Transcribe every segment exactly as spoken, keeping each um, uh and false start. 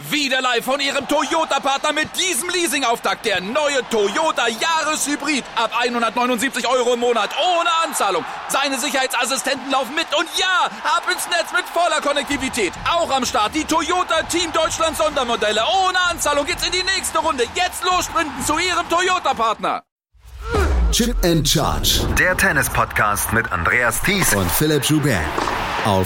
Wieder live von Ihrem Toyota-Partner mit diesem Leasing-Auftakt. Der neue Toyota Jahreshybrid. Ab hundertneunundsiebzig Euro im Monat. Ohne Anzahlung. Seine Sicherheitsassistenten laufen mit. Und ja, ab ins Netz mit voller Konnektivität. Auch am Start die Toyota Team Deutschland Sondermodelle. Ohne Anzahlung geht's in die nächste Runde. Jetzt los sprinten zu Ihrem Toyota-Partner. Chip and Charge. Der Tennis-Podcast mit Andreas Thies und Philipp Joubert. Auf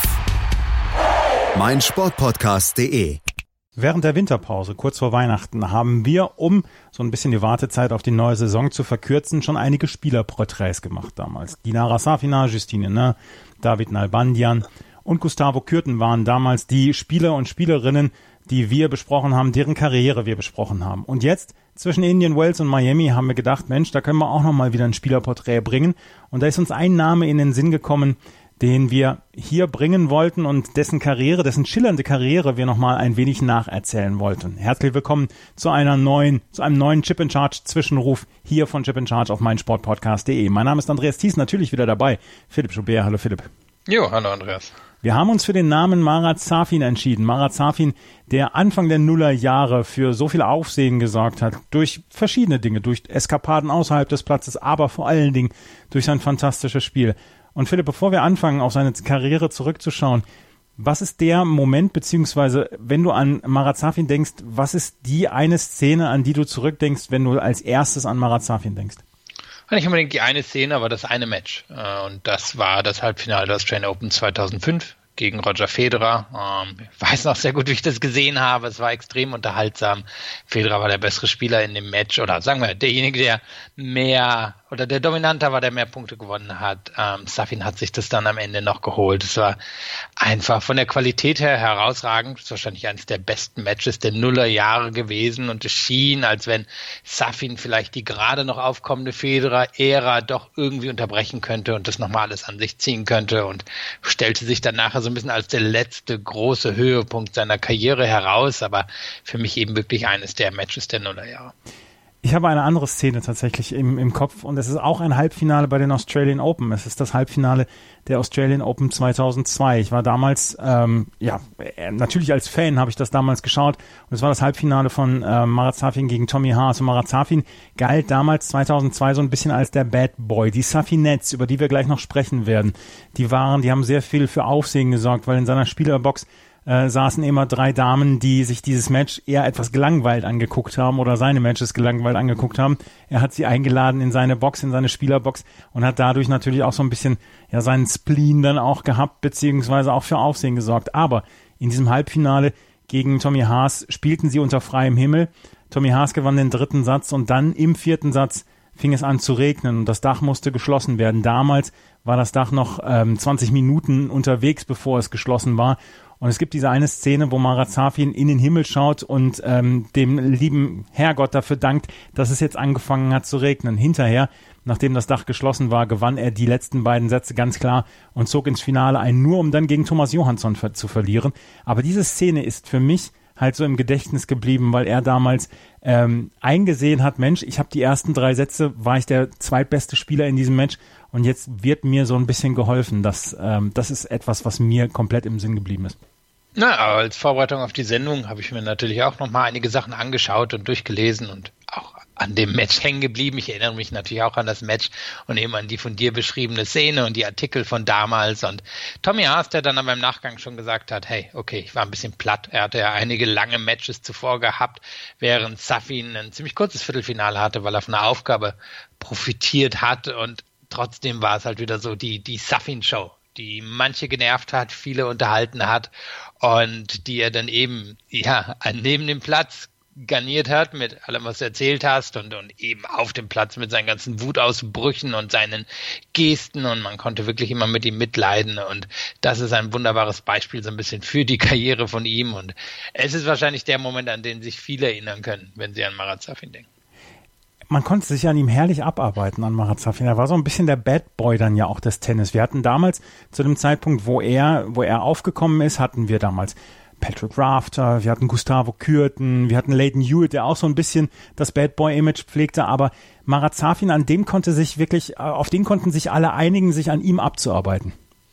meinsportpodcast punkt de. Während der Winterpause, kurz vor Weihnachten, haben wir, um so ein bisschen die Wartezeit auf die neue Saison zu verkürzen, schon einige Spielerporträts gemacht damals. Dinara Safina, Justine Henin, David Nalbandian und Gustavo Kuerten waren damals die Spieler und Spielerinnen, die wir besprochen haben, deren Karriere wir besprochen haben. Und jetzt, zwischen Indian Wells und Miami, haben wir gedacht, Mensch, da können wir auch nochmal wieder ein Spielerporträt bringen. Und da ist uns ein Name in den Sinn gekommen, den wir hier bringen wollten und dessen Karriere, dessen schillernde Karriere wir nochmal ein wenig nacherzählen wollten. Herzlich willkommen zu einer neuen, zu einem neuen Chip and Charge Zwischenruf hier von Chip and Charge auf meinsportpodcast punkt de. Mein Name ist Andreas Thies, natürlich wieder dabei. Philipp Joubert, hallo Philipp. Jo, hallo Andreas. Wir haben uns für den Namen Marat Safin entschieden. Marat Safin, der Anfang der Nullerjahre für so viel Aufsehen gesorgt hat, durch verschiedene Dinge, durch Eskapaden außerhalb des Platzes, aber vor allen Dingen durch sein fantastisches Spiel. Und Philipp, bevor wir anfangen, auf seine Karriere zurückzuschauen, was ist der Moment, beziehungsweise wenn du an Marat Safin denkst, was ist die eine Szene, an die du zurückdenkst, wenn du als erstes an Marat Safin denkst? Nicht unbedingt die eine Szene, aber das eine Match. Und das war das Halbfinale der Australian Open zweitausendfünf gegen Roger Federer. Ich weiß noch sehr gut, wie ich das gesehen habe. Es war extrem unterhaltsam. Federer war der bessere Spieler in dem Match, oder sagen wir, derjenige, der mehr oder der dominanter war, der mehr Punkte gewonnen hat. Ähm, Safin hat sich das dann am Ende noch geholt. Es war einfach von der Qualität her herausragend. Es ist wahrscheinlich eines der besten Matches der Nullerjahre gewesen und es schien, als wenn Safin vielleicht die gerade noch aufkommende Federer-Ära doch irgendwie unterbrechen könnte und das nochmal alles an sich ziehen könnte und stellte sich dann nachher so ein bisschen als der letzte große Höhepunkt seiner Karriere heraus, aber für mich eben wirklich eines der Matches der Nullerjahre. Ich habe eine andere Szene tatsächlich im, im Kopf und es ist auch ein Halbfinale bei den Australian Open. Es ist das Halbfinale der Australian Open zweitausendzwei. Ich war damals, ähm, ja, natürlich als Fan habe ich das damals geschaut und es war das Halbfinale von äh, Marat Safin gegen Tommy Haas. Und Marat Safin galt damals zweitausendzwei so ein bisschen als der Bad Boy. Die Safinettes, über die wir gleich noch sprechen werden, die waren, die haben sehr viel für Aufsehen gesorgt, weil in seiner Spielerbox Äh, saßen immer drei Damen, die sich dieses Match eher etwas gelangweilt angeguckt haben oder seine Matches gelangweilt angeguckt haben. Er hat sie eingeladen in seine Box, in seine Spielerbox und hat dadurch natürlich auch so ein bisschen ja seinen Spleen dann auch gehabt, beziehungsweise auch für Aufsehen gesorgt. Aber in diesem Halbfinale gegen Tommy Haas spielten sie unter freiem Himmel. Tommy Haas gewann den dritten Satz und dann im vierten Satz fing es an zu regnen und das Dach musste geschlossen werden. Damals war das Dach noch ähm, zwanzig Minuten unterwegs, bevor es geschlossen war. Und es gibt diese eine Szene, wo Marat Safin in den Himmel schaut und ähm, dem lieben Herrgott dafür dankt, dass es jetzt angefangen hat zu regnen. Hinterher, nachdem das Dach geschlossen war, gewann er die letzten beiden Sätze ganz klar und zog ins Finale ein, nur um dann gegen Thomas Johansson ver- zu verlieren. Aber diese Szene ist für mich halt so im Gedächtnis geblieben, weil er damals ähm, eingesehen hat, Mensch, ich habe die ersten drei Sätze, war ich der zweitbeste Spieler in diesem Match und jetzt wird mir so ein bisschen geholfen. Das, ähm, das ist etwas, was mir komplett im Sinn geblieben ist. Na, aber als Vorbereitung auf die Sendung habe ich mir natürlich auch nochmal einige Sachen angeschaut und durchgelesen und auch an dem Match hängen geblieben. Ich erinnere mich natürlich auch an das Match und eben an die von dir beschriebene Szene und die Artikel von damals. Und Tommy Haas, der dann aber im Nachgang schon gesagt hat, hey, okay, ich war ein bisschen platt. Er hatte ja einige lange Matches zuvor gehabt, während Safin ein ziemlich kurzes Viertelfinale hatte, weil er von der Aufgabe profitiert hat. Und trotzdem war es halt wieder so die, die Safin-Show, die manche genervt hat, viele unterhalten hat und die er dann eben ja neben dem Platz garniert hat mit allem, was du erzählt hast und, und eben auf dem Platz mit seinen ganzen Wutausbrüchen und seinen Gesten und man konnte wirklich immer mit ihm mitleiden und das ist ein wunderbares Beispiel so ein bisschen für die Karriere von ihm und es ist wahrscheinlich der Moment, an den sich viele erinnern können, wenn sie an Marat Safin denken. Man konnte sich an ihm herrlich abarbeiten, an Marat Safin. Er war so ein bisschen der Bad Boy dann ja auch des Tennis. Wir hatten damals, zu dem Zeitpunkt, wo er, wo er aufgekommen ist, hatten wir damals Patrick Rafter, wir hatten Gustavo Kuerten, wir hatten Lleyton Hewitt, der auch so ein bisschen das Bad Boy-Image pflegte, aber Marat Safin, an dem konnte sich wirklich, auf den konnten sich alle einigen, sich an ihm abzuarbeiten.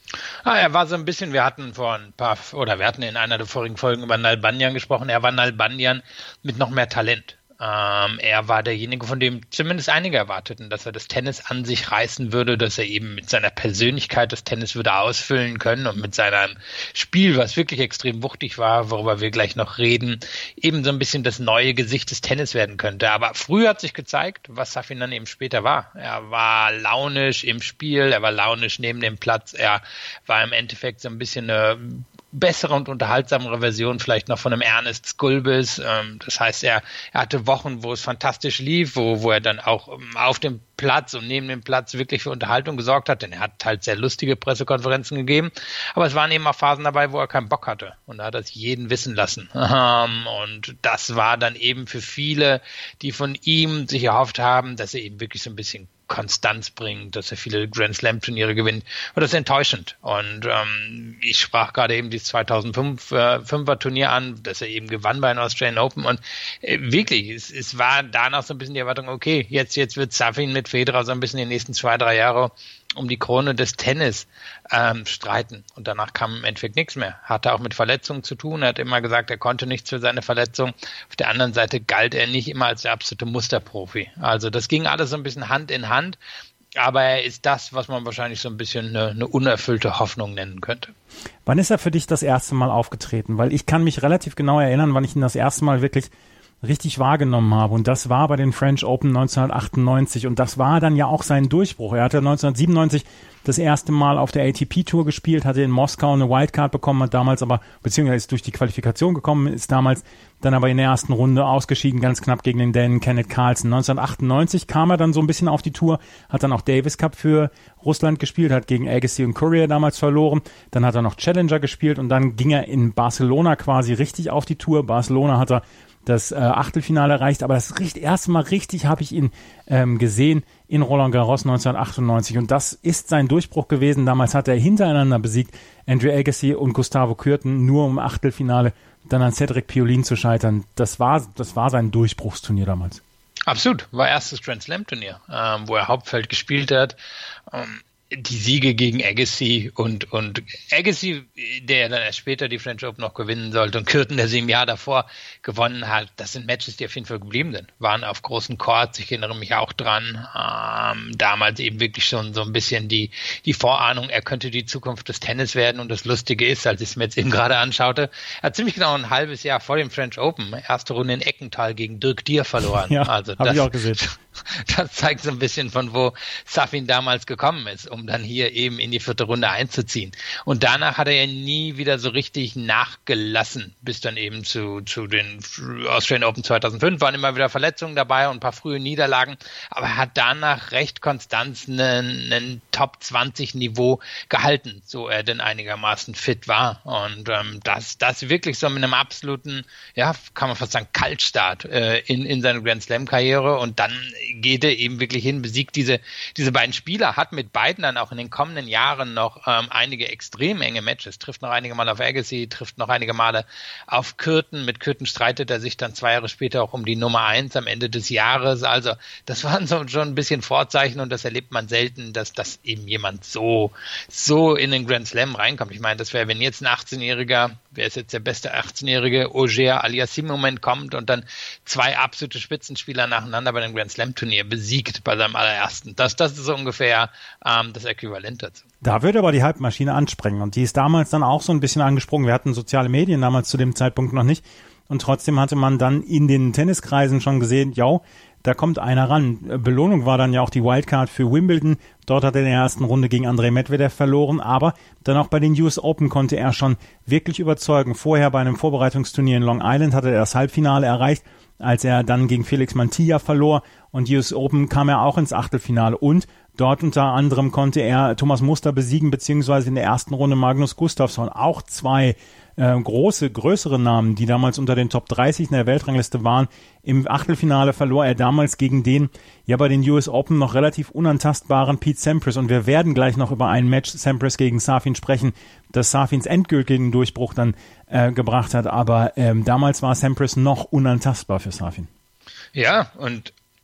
Ah, er war so ein bisschen, wir hatten vor ein paar, oder wir hatten in einer der vorigen Folgen über Nalbandian gesprochen, er war Nalbandian mit noch mehr Talent. Ähm, er war derjenige, von dem zumindest einige erwarteten, dass er das Tennis an sich reißen würde, dass er eben mit seiner Persönlichkeit das Tennis würde ausfüllen können und mit seinem Spiel, was wirklich extrem wuchtig war, worüber wir gleich noch reden, eben so ein bisschen das neue Gesicht des Tennis werden könnte. Aber früh hat sich gezeigt, was Safin dann eben später war. Er war launisch im Spiel, er war launisch neben dem Platz, er war im Endeffekt so ein bisschen eine bessere und unterhaltsamere Version vielleicht noch von einem Ernest Skulbis. Ähm, das heißt, er, er hatte Wochen, wo es fantastisch lief, wo, wo er dann auch ähm, auf dem Platz und neben dem Platz wirklich für Unterhaltung gesorgt hat, denn er hat halt sehr lustige Pressekonferenzen gegeben, aber es waren eben auch Phasen dabei, wo er keinen Bock hatte und da hat er es jeden wissen lassen. Ähm, und das war dann eben für viele, die von ihm sich erhofft haben, dass er eben wirklich so ein bisschen Konstanz bringt, dass er viele Grand Slam Turniere gewinnt, war das enttäuschend. Und ähm, ich sprach gerade eben dieses zweitausendfünfer Turnier an, das er eben gewann bei den Australian Open und äh, wirklich, es, es war danach so ein bisschen die Erwartung, okay, jetzt, jetzt wird Safin mit Federer so ein bisschen die nächsten zwei, drei Jahre um die Krone des Tennis ähm, streiten. Und danach kam im Endeffekt nichts mehr. Hatte auch mit Verletzungen zu tun. Er hat immer gesagt, er konnte nichts für seine Verletzung. Auf der anderen Seite galt er nicht immer als der absolute Musterprofi. Also das ging alles so ein bisschen Hand in Hand. Aber er ist das, was man wahrscheinlich so ein bisschen eine, eine unerfüllte Hoffnung nennen könnte. Wann ist er für dich das erste Mal aufgetreten? Weil ich kann mich relativ genau erinnern, wann ich ihn das erste Mal wirklich richtig wahrgenommen habe. Und das war bei den French Open neunzehnhundertachtundneunzig. Und das war dann ja auch sein Durchbruch. Er hatte neunzehnhundertsiebenundneunzig das erste Mal auf der A T P-Tour gespielt, hatte in Moskau eine Wildcard bekommen, hat damals aber, beziehungsweise ist durch die Qualifikation gekommen, ist damals dann aber in der ersten Runde ausgeschieden, ganz knapp gegen den Dänen Kenneth Carlsen. neunzehnhundertachtundneunzig kam er dann so ein bisschen auf die Tour, hat dann auch Davis Cup für Russland gespielt, hat gegen Agassi und Courier damals verloren, dann hat er noch Challenger gespielt und dann ging er in Barcelona quasi richtig auf die Tour. Barcelona hat er das äh, Achtelfinale erreicht, aber das richtig, erste Mal richtig habe ich ihn ähm, gesehen in Roland Garros neunzehnhundertachtundneunzig und das ist sein Durchbruch gewesen. Damals hat er hintereinander besiegt Andre Agassi und Gustavo Kuerten, nur um Achtelfinale dann an Cedric Pioline zu scheitern. Das war, das war sein Durchbruchsturnier damals. Absolut, war erstes Grand Slam Turnier, ähm, wo er Hauptfeld gespielt hat. Ähm, die Siege gegen Agassi und, und Agassi, der dann erst später die French Open noch gewinnen sollte und Kuerten, der sie im Jahr davor gewonnen hat, das sind Matches, die auf jeden Fall geblieben sind. Waren auf großen Courts, ich erinnere mich auch dran, ähm, damals eben wirklich schon so ein bisschen die, die Vorahnung, er könnte die Zukunft des Tennis werden und das Lustige ist, als ich es mir jetzt eben gerade anschaute, er hat ziemlich genau ein halbes Jahr vor dem French Open, erste Runde in Eckenthal gegen Dirk Dier verloren. Ja, also habe ich auch gesehen. Das zeigt so ein bisschen, von wo Safin damals gekommen ist, um dann hier eben in die vierte Runde einzuziehen. Und danach hat er ja nie wieder so richtig nachgelassen, bis dann eben zu, zu den Australian Open zweitausendfünf waren immer wieder Verletzungen dabei und ein paar frühe Niederlagen, aber er hat danach recht konstant einen, einen Top zwanzig Niveau gehalten, so er denn einigermaßen fit war. Und ähm, das, das wirklich so mit einem absoluten, ja, kann man fast sagen, Kaltstart äh, in, in seine Grand Slam Karriere und dann geht er eben wirklich hin, besiegt diese, diese beiden Spieler, hat mit beiden dann auch in den kommenden Jahren noch ähm, einige extrem enge Matches, trifft noch einige Male auf Agassi, trifft noch einige Male auf Kuerten. Mit Kuerten streitet er sich dann zwei Jahre später auch um die Nummer eins am Ende des Jahres. Also das waren so schon ein bisschen Vorzeichen und das erlebt man selten, dass, dass eben jemand so, so in den Grand Slam reinkommt. Ich meine, das wäre, wenn jetzt ein achtzehnjähriger, wer ist jetzt der beste achtzehnjährige, Auger Aliassime im Moment kommt und dann zwei absolute Spitzenspieler nacheinander bei dem Grand Slam Turnier besiegt bei seinem allerersten. Das, das ist so ungefähr ähm, das Äquivalent dazu. Da würde aber die Halbmaschine anspringen und die ist damals dann auch so ein bisschen angesprungen. Wir hatten soziale Medien damals zu dem Zeitpunkt noch nicht und trotzdem hatte man dann in den Tenniskreisen schon gesehen, ja, da kommt einer ran. Belohnung war dann ja auch die Wildcard für Wimbledon. Dort hat er in der ersten Runde gegen Andrei Medvedev verloren, aber dann auch bei den U S Open konnte er schon wirklich überzeugen. Vorher bei einem Vorbereitungsturnier in Long Island hatte er das Halbfinale erreicht, als er dann gegen Felix Mantilla verlor und U S Open kam er auch ins Achtelfinale und dort unter anderem konnte er Thomas Muster besiegen, beziehungsweise in der ersten Runde Magnus Gustafsson. Auch zwei äh, große, größere Namen, die damals unter den Top dreißig in der Weltrangliste waren. Im Achtelfinale verlor er damals gegen den, ja bei den U S Open noch relativ unantastbaren Pete Sampras. Und wir werden gleich noch über ein Match Sampras gegen Safin sprechen, das Safins endgültigen Durchbruch dann äh, gebracht hat. Aber ähm, damals war Sampras noch unantastbar für Safin. Ja, und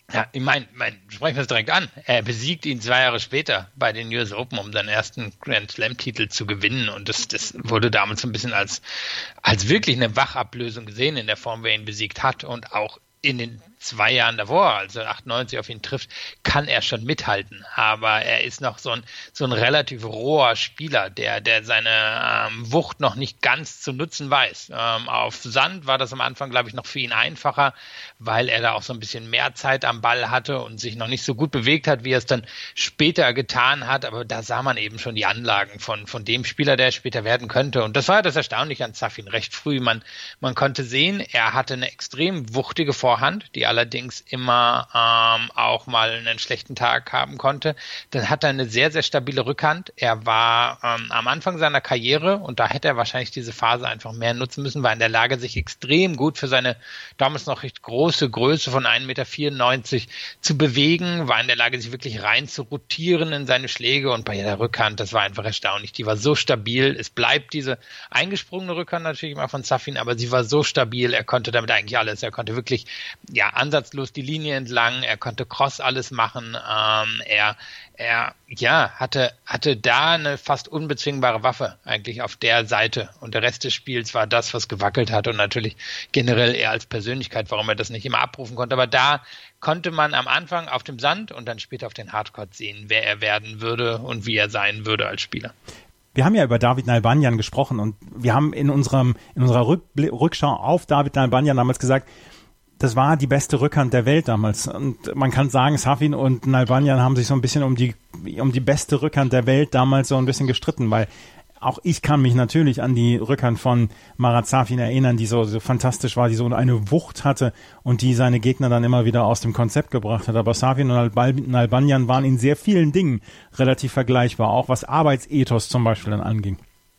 Ja, ich meine, mein, sprechen wir es direkt an. Er besiegt ihn zwei Jahre später bei den U S Open, um seinen ersten Grand Slam-Titel zu gewinnen. Und das, das wurde damals so ein bisschen als, als wirklich eine Wachablösung gesehen in der Form, wer ihn besiegt hat. Und auch in den zwei Jahren davor, also achtundneunzig auf ihn trifft, kann er schon mithalten. Aber er ist noch so ein, so ein relativ roher Spieler, der, der seine ähm, Wucht noch nicht ganz zu nutzen weiß. Ähm, auf Sand war das am Anfang, glaube ich, noch für ihn einfacher, weil er da auch so ein bisschen mehr Zeit am Ball hatte und sich noch nicht so gut bewegt hat, wie er es dann später getan hat. Aber da sah man eben schon die Anlagen von, von dem Spieler, der später werden könnte. Und das war das Erstaunliche an Safin. Recht früh, man, man konnte sehen, er hatte eine extrem wuchtige Vorhand, die allerdings immer ähm, auch mal einen schlechten Tag haben konnte. Dann hat er eine sehr, sehr stabile Rückhand. Er war ähm, am Anfang seiner Karriere, und da hätte er wahrscheinlich diese Phase einfach mehr nutzen müssen, war in der Lage, sich extrem gut für seine damals noch recht große Größe von ein Meter vierundneunzig zu bewegen, war in der Lage, sich wirklich rein zu rotieren in seine Schläge, und bei der Rückhand, das war einfach erstaunlich. Die war so stabil. Es bleibt diese eingesprungene Rückhand natürlich immer von Safin, aber sie war so stabil. Er konnte damit eigentlich alles. Er konnte wirklich ja ansatzlos die Linie entlang, er konnte Cross alles machen, ähm, er, er ja, hatte, hatte da eine fast unbezwingbare Waffe eigentlich auf der Seite, und der Rest des Spiels war das, was gewackelt hat, und natürlich generell er als Persönlichkeit, warum er das nicht immer abrufen konnte, aber da konnte man am Anfang auf dem Sand und dann später auf den Hardcourt sehen, wer er werden würde und wie er sein würde als Spieler. Wir haben ja über David Nalbandian gesprochen, und wir haben in unserem in unserer Rückbl- Rückschau auf David Nalbandian damals gesagt, das war die beste Rückhand der Welt damals. Und man kann sagen, Safin und Nalbandian haben sich so ein bisschen um die, um die beste Rückhand der Welt damals so ein bisschen gestritten, weil auch ich kann mich natürlich an die Rückhand von Marat Safin erinnern, die so, so fantastisch war, die so eine Wucht hatte und die seine Gegner dann immer wieder aus dem Konzept gebracht hat. Aber Safin und Nalbandian waren in sehr vielen Dingen relativ vergleichbar, auch was Arbeitsethos zum Beispiel dann anging.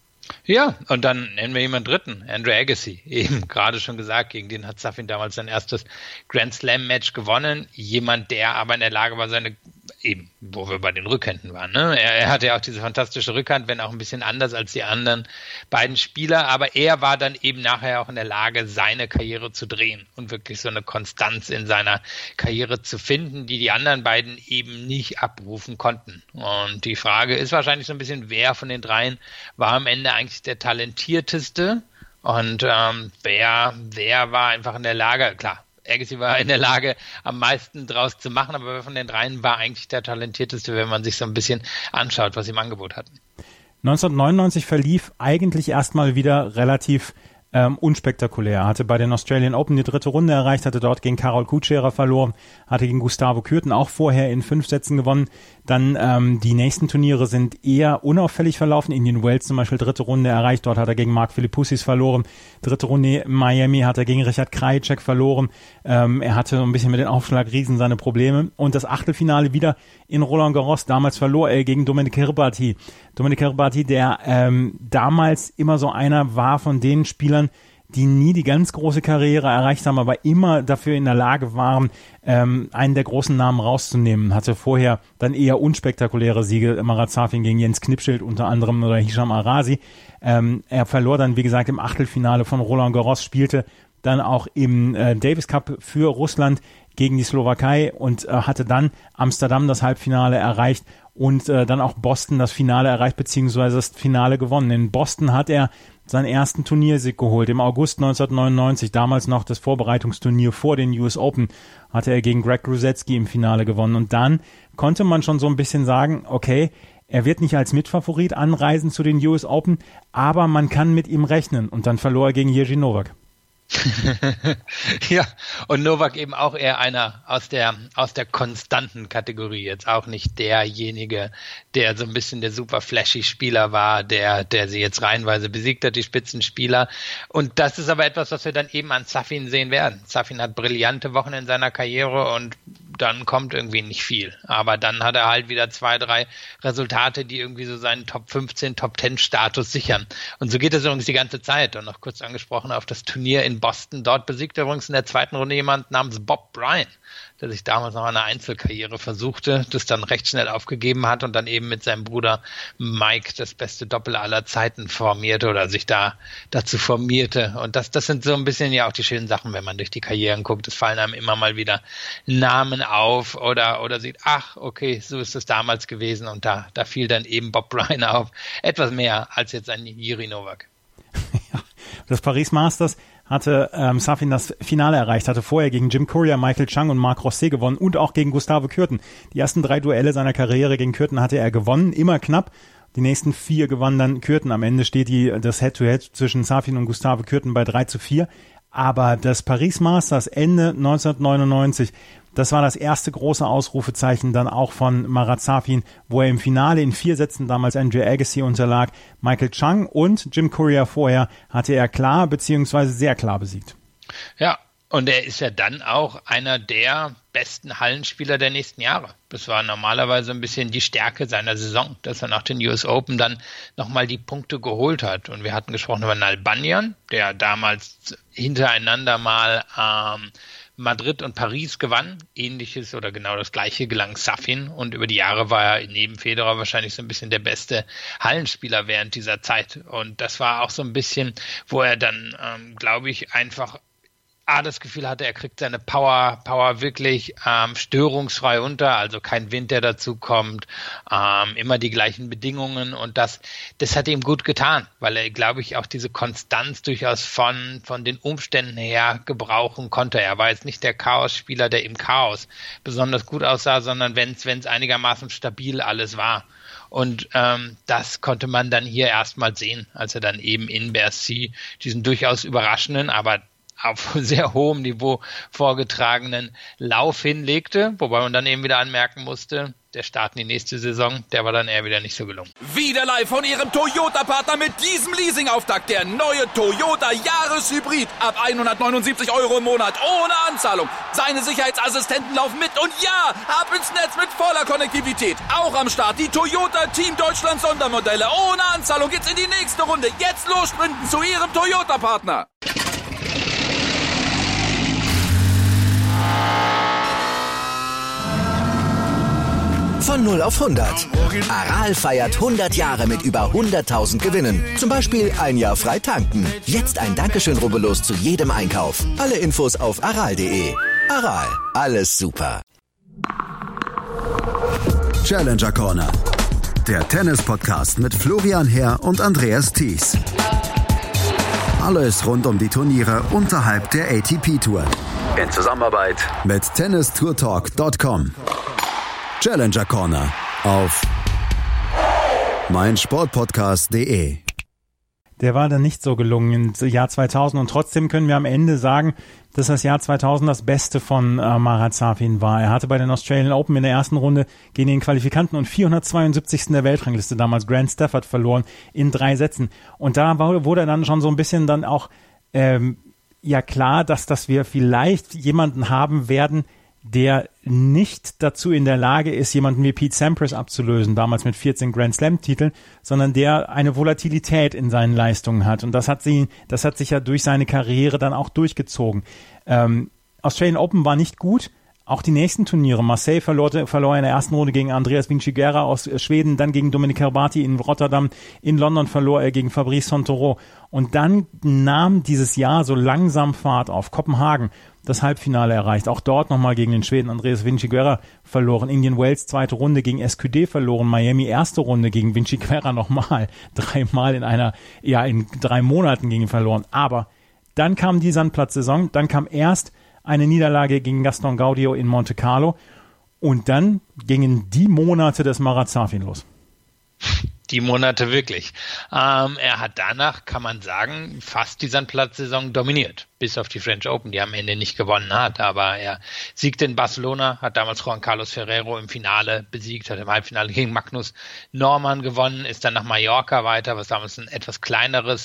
Ja, und dann nennen wir jemanden dritten, Andre Agassi, eben gerade schon gesagt, gegen den hat Safin damals sein erstes Grand Slam Match gewonnen, jemand, der aber in der Lage war, seine, eben, wo wir bei den Rückhänden waren, ne? Er, er hatte ja auch diese fantastische Rückhand, wenn auch ein bisschen anders als die anderen beiden Spieler, aber er war dann eben nachher auch in der Lage, seine Karriere zu drehen und wirklich so eine Konstanz in seiner Karriere zu finden, die die anderen beiden eben nicht abrufen konnten. Und die Frage ist wahrscheinlich so ein bisschen, wer von den dreien war am Ende eigentlich der talentierteste, und ähm, wer, wer war einfach in der Lage, klar, Agassi war in der Lage, am meisten draus zu machen, aber wer von den dreien war eigentlich der talentierteste, wenn man sich so ein bisschen anschaut, was sie im Angebot hatten. neunzehnhundertneunundneunzig verlief eigentlich erstmal wieder relativ ähm, unspektakulär. Er hatte bei den Australian Open die dritte Runde erreicht, hatte dort gegen Karol Kučera verloren, hatte gegen Gustavo Kuerten auch vorher in fünf Sätzen gewonnen. Dann ähm, die nächsten Turniere sind eher unauffällig verlaufen. Indian Wells zum Beispiel dritte Runde erreicht, dort hat er gegen Mark Philippoussis verloren. Dritte Runde in Miami hat er gegen Richard Krajicek verloren. Ähm, er hatte so ein bisschen mit den Aufschlagriesen seine Probleme. Und das Achtelfinale wieder in Roland Garros. Damals verlor er gegen Dominic Hrbatý. Dominic Hrbatý, der ähm, damals immer so einer war von den Spielern, die nie die ganz große Karriere erreicht haben, aber immer dafür in der Lage waren, ähm, einen der großen Namen rauszunehmen. Hatte vorher dann eher unspektakuläre Siege, Marat Safin gegen Jens Knipschild unter anderem oder Hisham Arazi. Ähm, er verlor dann, wie gesagt, im Achtelfinale von Roland Garros, spielte dann auch im äh, Davis Cup für Russland gegen die Slowakei und äh, hatte dann Amsterdam das Halbfinale erreicht und äh, dann auch Boston das Finale erreicht, beziehungsweise das Finale gewonnen. In Boston hat er seinen ersten Turniersieg geholt. Im August neunzehnhundertneunundneunzig, damals noch das Vorbereitungsturnier vor den U S Open, hatte er gegen Greg Rusedski im Finale gewonnen. Und dann konnte man schon so ein bisschen sagen, okay, er wird nicht als Mitfavorit anreisen zu den U S Open, aber man kann mit ihm rechnen. Und dann verlor er gegen Jerzy Novak. Ja, und Novak eben auch eher einer aus der aus der konstanten Kategorie, jetzt auch nicht derjenige, der so ein bisschen der super flashy Spieler war, der der sie jetzt reihenweise besiegt hat, die Spitzenspieler. Und das ist aber etwas, was wir dann eben an Safin sehen werden. Safin hat brillante Wochen in seiner Karriere und dann kommt irgendwie nicht viel. Aber dann hat er halt wieder zwei, drei Resultate, die irgendwie so seinen Top fünfzehn, Top zehn Status sichern. Und so geht es übrigens die ganze Zeit. Und noch kurz angesprochen auf das Turnier in Boston. Dort besiegt er übrigens in der zweiten Runde jemand namens Bob Bryan. der sich damals noch eine Einzelkarriere versuchte, das dann recht schnell aufgegeben hat und dann eben mit seinem Bruder Mike das beste Doppel aller Zeiten formierte oder sich da dazu formierte. Und das, das sind so ein bisschen ja auch die schönen Sachen, wenn man durch die Karrieren guckt. Es fallen einem immer mal wieder Namen auf oder, oder sieht, ach, okay, so ist es damals gewesen und da, da fiel dann eben Bob Bryan auf. Etwas mehr als jetzt ein Jiří Novák. Ja, das Paris Masters hatte ähm, Safin das Finale erreicht, hatte vorher gegen Jim Courier, Michael Chang und Marc Rosset gewonnen und auch gegen Gustave Kuerten. Die ersten drei Duelle seiner Karriere gegen Kuerten hatte er gewonnen, immer knapp. Die nächsten vier gewann dann Kuerten. Am Ende steht die, das Head-to-Head zwischen Safin und Gustave Kuerten bei drei zu vier. Aber das Paris Masters Ende neunzehnhundertneunundneunzig, das war das erste große Ausrufezeichen dann auch von Marat Safin, wo er im Finale in vier Sätzen damals Andre Agassi unterlag. Michael Chang und Jim Courier vorher hatte er klar beziehungsweise sehr klar besiegt. Ja, und er ist ja dann auch einer der besten Hallenspieler der nächsten Jahre. Das war normalerweise ein bisschen die Stärke seiner Saison, dass er nach den U S Open dann nochmal die Punkte geholt hat. Und wir hatten gesprochen über Nalbandian, der damals hintereinander mal ähm, Madrid und Paris gewann. Ähnliches oder genau das Gleiche gelang Safin. Und über die Jahre war er neben Federer wahrscheinlich so ein bisschen der beste Hallenspieler während dieser Zeit. Und das war auch so ein bisschen, wo er dann, ähm, glaube ich, einfach Ah, das Gefühl hatte, er kriegt seine Power, Power wirklich ähm, störungsfrei unter, also kein Wind, der dazu kommt, ähm, immer die gleichen Bedingungen und das, das hat ihm gut getan, weil er, glaube ich, auch diese Konstanz durchaus von von den Umständen her gebrauchen konnte. Er war jetzt nicht der Chaos-Spieler, der im Chaos besonders gut aussah, sondern wenn es wenn es einigermaßen stabil alles war. Und ähm, das konnte man dann hier erstmal sehen, als er dann eben in Bercy diesen durchaus überraschenden, aber auf sehr hohem Niveau vorgetragenen Lauf hinlegte, wobei man dann eben wieder anmerken musste, der Start in die nächste Saison, der war dann eher wieder nicht so gelungen. Wieder live von Ihrem Toyota-Partner mit diesem Leasing-Auftakt. Der neue Toyota Jahreshybrid ab hundertneunundsiebzig Euro im Monat ohne Anzahlung. Seine Sicherheitsassistenten laufen mit und ja, ab ins Netz mit voller Konnektivität. Auch am Start die Toyota Team Deutschland Sondermodelle. Ohne Anzahlung geht's in die nächste Runde. Jetzt los sprinten zu Ihrem Toyota-Partner. Von null auf hundert. Aral feiert hundert Jahre mit über hunderttausend Gewinnen. Zum Beispiel ein Jahr frei tanken. Jetzt ein Dankeschön, rubbellos zu jedem Einkauf. Alle Infos auf aral punkt de. Aral, alles super. Challenger Corner. Der Tennis-Podcast mit Florian Herr und Andreas Thies. Alles rund um die Turniere unterhalb der A T P-Tour. In Zusammenarbeit mit tennis tour talk punkt com. Challenger Corner auf meinsportpodcast punkt de. Der war dann nicht so gelungen im Jahr zweitausend und trotzdem können wir am Ende sagen, dass das Jahr zweitausend das Beste von äh, Marat Safin war. Er hatte bei den Australian Open in der ersten Runde gegen den Qualifikanten und vierhundertzweiundsiebzigsten der Weltrangliste damals Grant Stafford verloren in drei Sätzen. Und da war, wurde dann schon so ein bisschen dann auch ähm, ja klar, dass, dass wir vielleicht jemanden haben werden, der nicht dazu in der Lage ist, jemanden wie Pete Sampras abzulösen, damals mit vierzehn Grand Slam-Titeln, sondern der eine Volatilität in seinen Leistungen hat. Und das hat sie, das hat sich ja durch seine Karriere dann auch durchgezogen. Ähm, Australian Open war nicht gut. Auch die nächsten Turniere. Marseille verlor, verlor in der ersten Runde gegen Andreas Vinciguerra aus Schweden, dann gegen Dominic Herbati in Rotterdam. In London verlor er gegen Fabrice Santoro. Und dann nahm dieses Jahr so langsam Fahrt auf. Kopenhagen, das Halbfinale erreicht. Auch dort nochmal gegen den Schweden Andreas Vinciguerra verloren. Indian Wells, zweite Runde gegen S Q D verloren. Miami, erste Runde gegen Vinciguerra nochmal. Dreimal in einer, ja, in drei Monaten gegen ihn verloren. Aber dann kam die Sandplatzsaison. Dann kam erst eine Niederlage gegen Gaston Gaudio in Monte Carlo. Und dann gingen die Monate des Marat Safin los. Die Monate wirklich. Ähm, er hat danach, kann man sagen, fast die Sandplatzsaison dominiert. Bis auf die French Open, die am Ende nicht gewonnen hat. Aber er siegte in Barcelona, hat damals Juan Carlos Ferrero im Finale besiegt, hat im Halbfinale gegen Magnus Norman gewonnen, ist dann nach Mallorca weiter, was damals ein etwas kleineres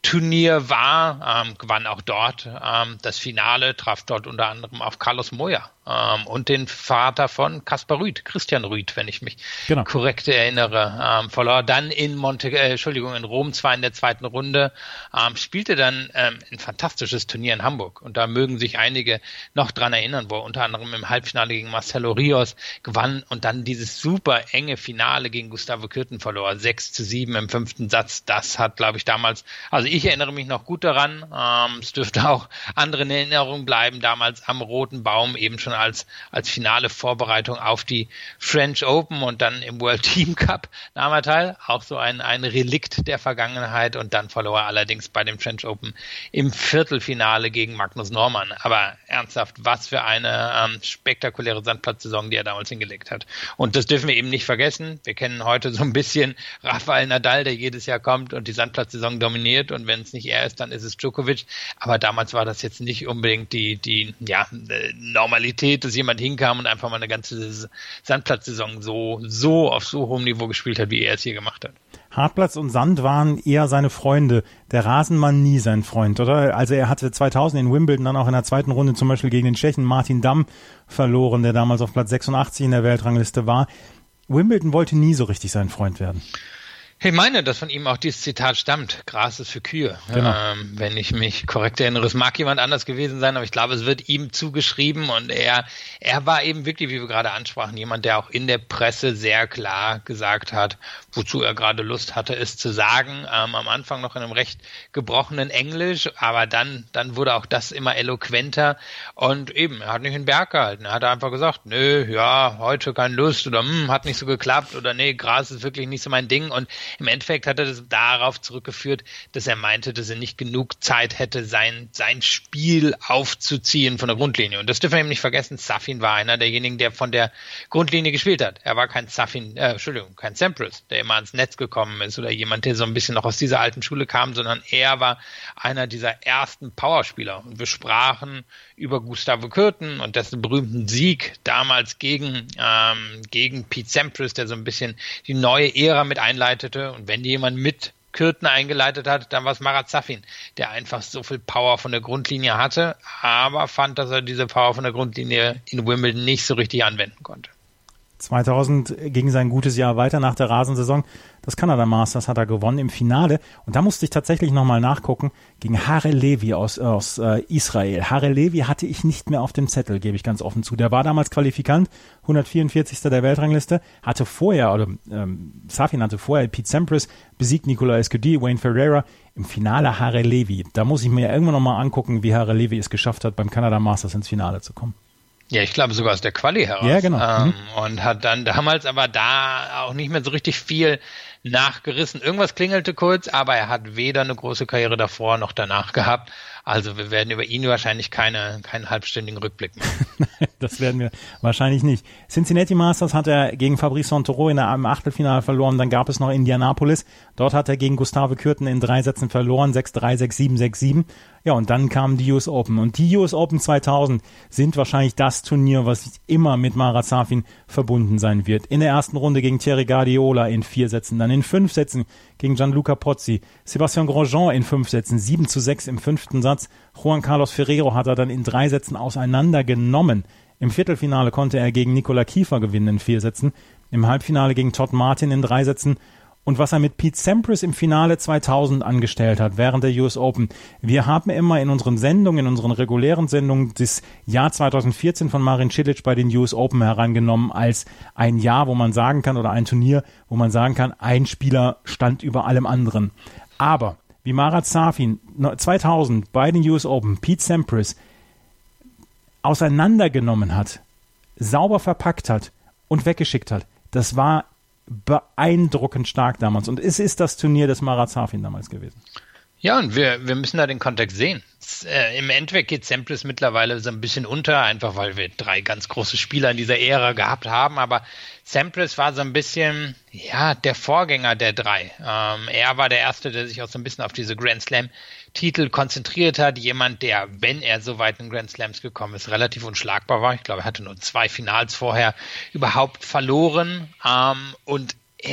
Turnier war, ähm, gewann auch dort ähm, das Finale, traf dort unter anderem auf Carlos Moya ähm, und den Vater von Kaspar Ruud, Christian Ruud, wenn ich mich genau. korrekt erinnere, ähm, verlor dann in Monte, äh, Entschuldigung, in Rom zwar in der zweiten Runde, ähm, spielte dann ähm, ein fantastisches Turnier in Hamburg und da mögen sich einige noch dran erinnern, wo er unter anderem im Halbfinale gegen Marcelo Rios gewann und dann dieses super enge Finale gegen Gustavo Kuerten verlor, sechs zu sieben im fünften Satz. Das hat, glaube ich, damals, also ich erinnere mich noch gut daran, ähm, es dürfte auch anderen in Erinnerung bleiben, damals am Roten Baum, eben schon als, als finale Vorbereitung auf die French Open und dann im World Team Cup nahm er teil, auch so ein, ein Relikt der Vergangenheit und dann verlor er allerdings bei dem French Open im Viertelfinale gegen Magnus Norman. Aber ernsthaft, was für eine ähm, spektakuläre Sandplatzsaison, die er damals hingelegt hat. Und das dürfen wir eben nicht vergessen. Wir kennen heute so ein bisschen Rafael Nadal, der jedes Jahr kommt und die Sandplatzsaison dominiert und wenn es nicht er ist, dann ist es Djokovic. Aber damals war das jetzt nicht unbedingt die, die ja, Normalität, dass jemand hinkam und einfach mal eine ganze Sandplatzsaison so, so auf so hohem Niveau gespielt hat, wie er es hier gemacht hat. Hartplatz und Sand waren eher seine Freunde, der Rasenmann nie sein Freund, oder? Also er hatte zweitausend in Wimbledon dann auch in der zweiten Runde zum Beispiel gegen den Tschechen Martin Damm verloren, der damals auf Platz sechsundachtzig in der Weltrangliste war. Wimbledon wollte nie so richtig sein Freund werden. Ich meine, dass von ihm auch dieses Zitat stammt, Gras ist für Kühe, genau. ähm, wenn ich mich korrekt erinnere. Es mag jemand anders gewesen sein, aber ich glaube, es wird ihm zugeschrieben und er er war eben wirklich, wie wir gerade ansprachen, jemand, der auch in der Presse sehr klar gesagt hat, wozu er gerade Lust hatte, es zu sagen. Ähm, am Anfang noch in einem recht gebrochenen Englisch, aber dann dann wurde auch das immer eloquenter und eben, er hat nicht den Berg gehalten. Er hat einfach gesagt, nö, ja, heute keine Lust oder hm, hat nicht so geklappt oder nee, Gras ist wirklich nicht so mein Ding und im Endeffekt hat er das darauf zurückgeführt, dass er meinte, dass er nicht genug Zeit hätte, sein, sein Spiel aufzuziehen von der Grundlinie. Und das dürfen wir eben nicht vergessen, Safin war einer derjenigen, der von der Grundlinie gespielt hat. Er war kein Safin, äh, Entschuldigung, kein Sampras, der immer ans Netz gekommen ist oder jemand, der so ein bisschen noch aus dieser alten Schule kam, sondern er war einer dieser ersten Powerspieler. Und wir sprachen über Gustavo Kuerten und dessen berühmten Sieg damals gegen, ähm, gegen Pete Sampras, der so ein bisschen die neue Ära mit einleitete. Und wenn jemand mit Kuerten eingeleitet hat, dann war es Marat Safin, der einfach so viel Power von der Grundlinie hatte, aber fand, dass er diese Power von der Grundlinie in Wimbledon nicht so richtig anwenden konnte. zweitausend ging sein gutes Jahr weiter nach der Rasensaison. Das Canada Masters hat er gewonnen im Finale. Und da musste ich tatsächlich nochmal nachgucken, gegen Harel Levi aus, aus äh, Israel. Harel Levi hatte ich nicht mehr auf dem Zettel, gebe ich ganz offen zu. Der war damals Qualifikant, hundertvierundvierzigster der Weltrangliste, hatte vorher, oder ähm, Safin hatte vorher Pete Sampras besiegt, Nicolas Escudé, Wayne Ferreira. Im Finale Harel Levi. Da muss ich mir irgendwann nochmal angucken, wie Harel Levi es geschafft hat, beim Canada Masters ins Finale zu kommen. Ja, ich glaube sogar aus der Quali heraus. Ja, genau. Ähm, mhm. Und hat dann damals aber da auch nicht mehr so richtig viel nachgerissen. Irgendwas klingelte kurz, aber er hat weder eine große Karriere davor noch danach gehabt. Also wir werden über ihn wahrscheinlich keine, keinen halbstündigen Rückblick machen. Das werden wir wahrscheinlich nicht. Cincinnati Masters hat er gegen Fabrice Santoro in der, im Achtelfinale verloren. Dann gab es noch Indianapolis. Dort hat er gegen Gustavo Kuerten in drei Sätzen verloren. sechs drei, sechs sieben, sechs sieben. Ja, und dann kamen die U S Open. Und die U S Open zweitausend sind wahrscheinlich das Turnier, was immer mit Marat Safin verbunden sein wird. In der ersten Runde gegen Thierry Guardiola in vier Sätzen. Dann in fünf Sätzen gegen Gianluca Pozzi. Sebastian Grosjean in fünf Sätzen. sieben zu sechs im fünften Satz. Juan Carlos Ferrero hat er dann in drei Sätzen auseinandergenommen. Im Viertelfinale konnte er gegen Nikola Kiefer gewinnen in vier Sätzen. Im Halbfinale gegen Todd Martin in drei Sätzen. Und was er mit Pete Sampras im Finale zweitausend angestellt hat, während der U S Open. Wir haben immer in unseren Sendungen, in unseren regulären Sendungen das Jahr zweitausendvierzehn von Marin Cilic bei den U S Open herangenommen als ein Jahr, wo man sagen kann, oder ein Turnier, wo man sagen kann, ein Spieler stand über allem anderen. Aber wie Marat Safin zweitausend bei den U S Open Pete Sampras auseinandergenommen hat, sauber verpackt hat und weggeschickt hat, das war beeindruckend stark damals. Und es ist das Turnier des Marat Safin damals gewesen. Ja, und wir, wir müssen da den Kontext sehen. Es, äh, im Endeffekt geht Sampras mittlerweile so ein bisschen unter, einfach weil wir drei ganz große Spieler in dieser Ära gehabt haben. Aber Sampras war so ein bisschen, ja, der Vorgänger der drei. Ähm, er war der Erste, der sich auch so ein bisschen auf diese Grand Slam-Titel konzentriert hat. Jemand, der, wenn er so weit in Grand Slams gekommen ist, relativ unschlagbar war. Ich glaube, er hatte nur zwei Finals vorher überhaupt verloren. Ähm, und er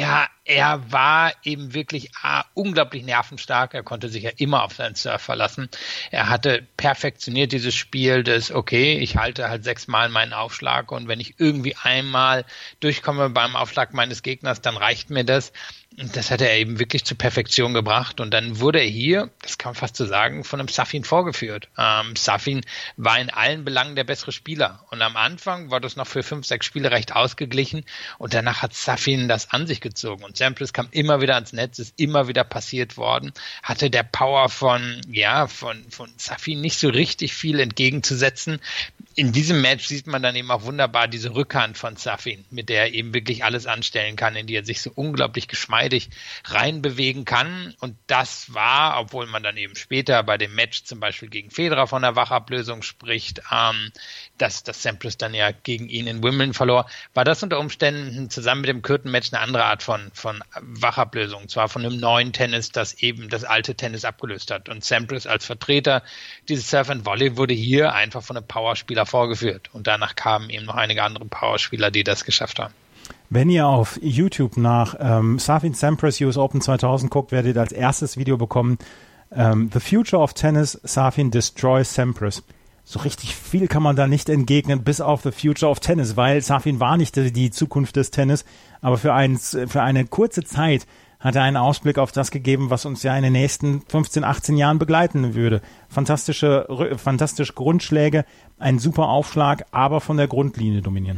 er war eben wirklich ah, unglaublich nervenstark. Er konnte sich ja immer auf seinen Serve verlassen. Er hatte perfektioniert dieses Spiel des, okay, ich halte halt sechsmal meinen Aufschlag und wenn ich irgendwie einmal durchkomme beim Aufschlag meines Gegners, dann reicht mir das. Und das hat er eben wirklich zur Perfektion gebracht. Und dann wurde er hier, das kann man fast so sagen, von einem Safin vorgeführt. Ähm, Safin war in allen Belangen der bessere Spieler. Und am Anfang war das noch für fünf, sechs Spiele recht ausgeglichen. Und danach hat Safin das an sich gezogen. Und Sampras kam immer wieder ans Netz, ist immer wieder passiert worden. Hatte der Power von, ja, von, von Safin nicht so richtig viel entgegenzusetzen. In diesem Match sieht man dann eben auch wunderbar diese Rückhand von Safin, mit der er eben wirklich alles anstellen kann, in die er sich so unglaublich geschmeidig reinbewegen kann. Und das war, obwohl man dann eben später bei dem Match zum Beispiel gegen Federer von der Wachablösung spricht, ähm, dass das Sampras dann ja gegen ihn in Wimbledon verlor, war das unter Umständen zusammen mit dem Kürten-Match eine andere Art von, von Wachablösung. Und zwar von einem neuen Tennis, das eben das alte Tennis abgelöst hat. Und Sampras als Vertreter dieses Surf and Volley wurde hier einfach von einem Powerspieler vorgeführt. Und danach kamen eben noch einige andere Powerspieler, die das geschafft haben. Wenn ihr auf YouTube nach ähm, Safin Sampras U S Open zweitausend guckt, werdet ihr als erstes Video bekommen, ähm, The Future of Tennis, Safin Destroys Sampras. So richtig viel kann man da nicht entgegnen, bis auf The Future of Tennis, weil Safin war nicht die, die Zukunft des Tennis, aber für, ein, für eine kurze Zeit hat er einen Ausblick auf das gegeben, was uns ja in den nächsten fünfzehn, achtzehn Jahren begleiten würde. Fantastische, fantastische Grundschläge, ein super Aufschlag, aber von der Grundlinie dominieren.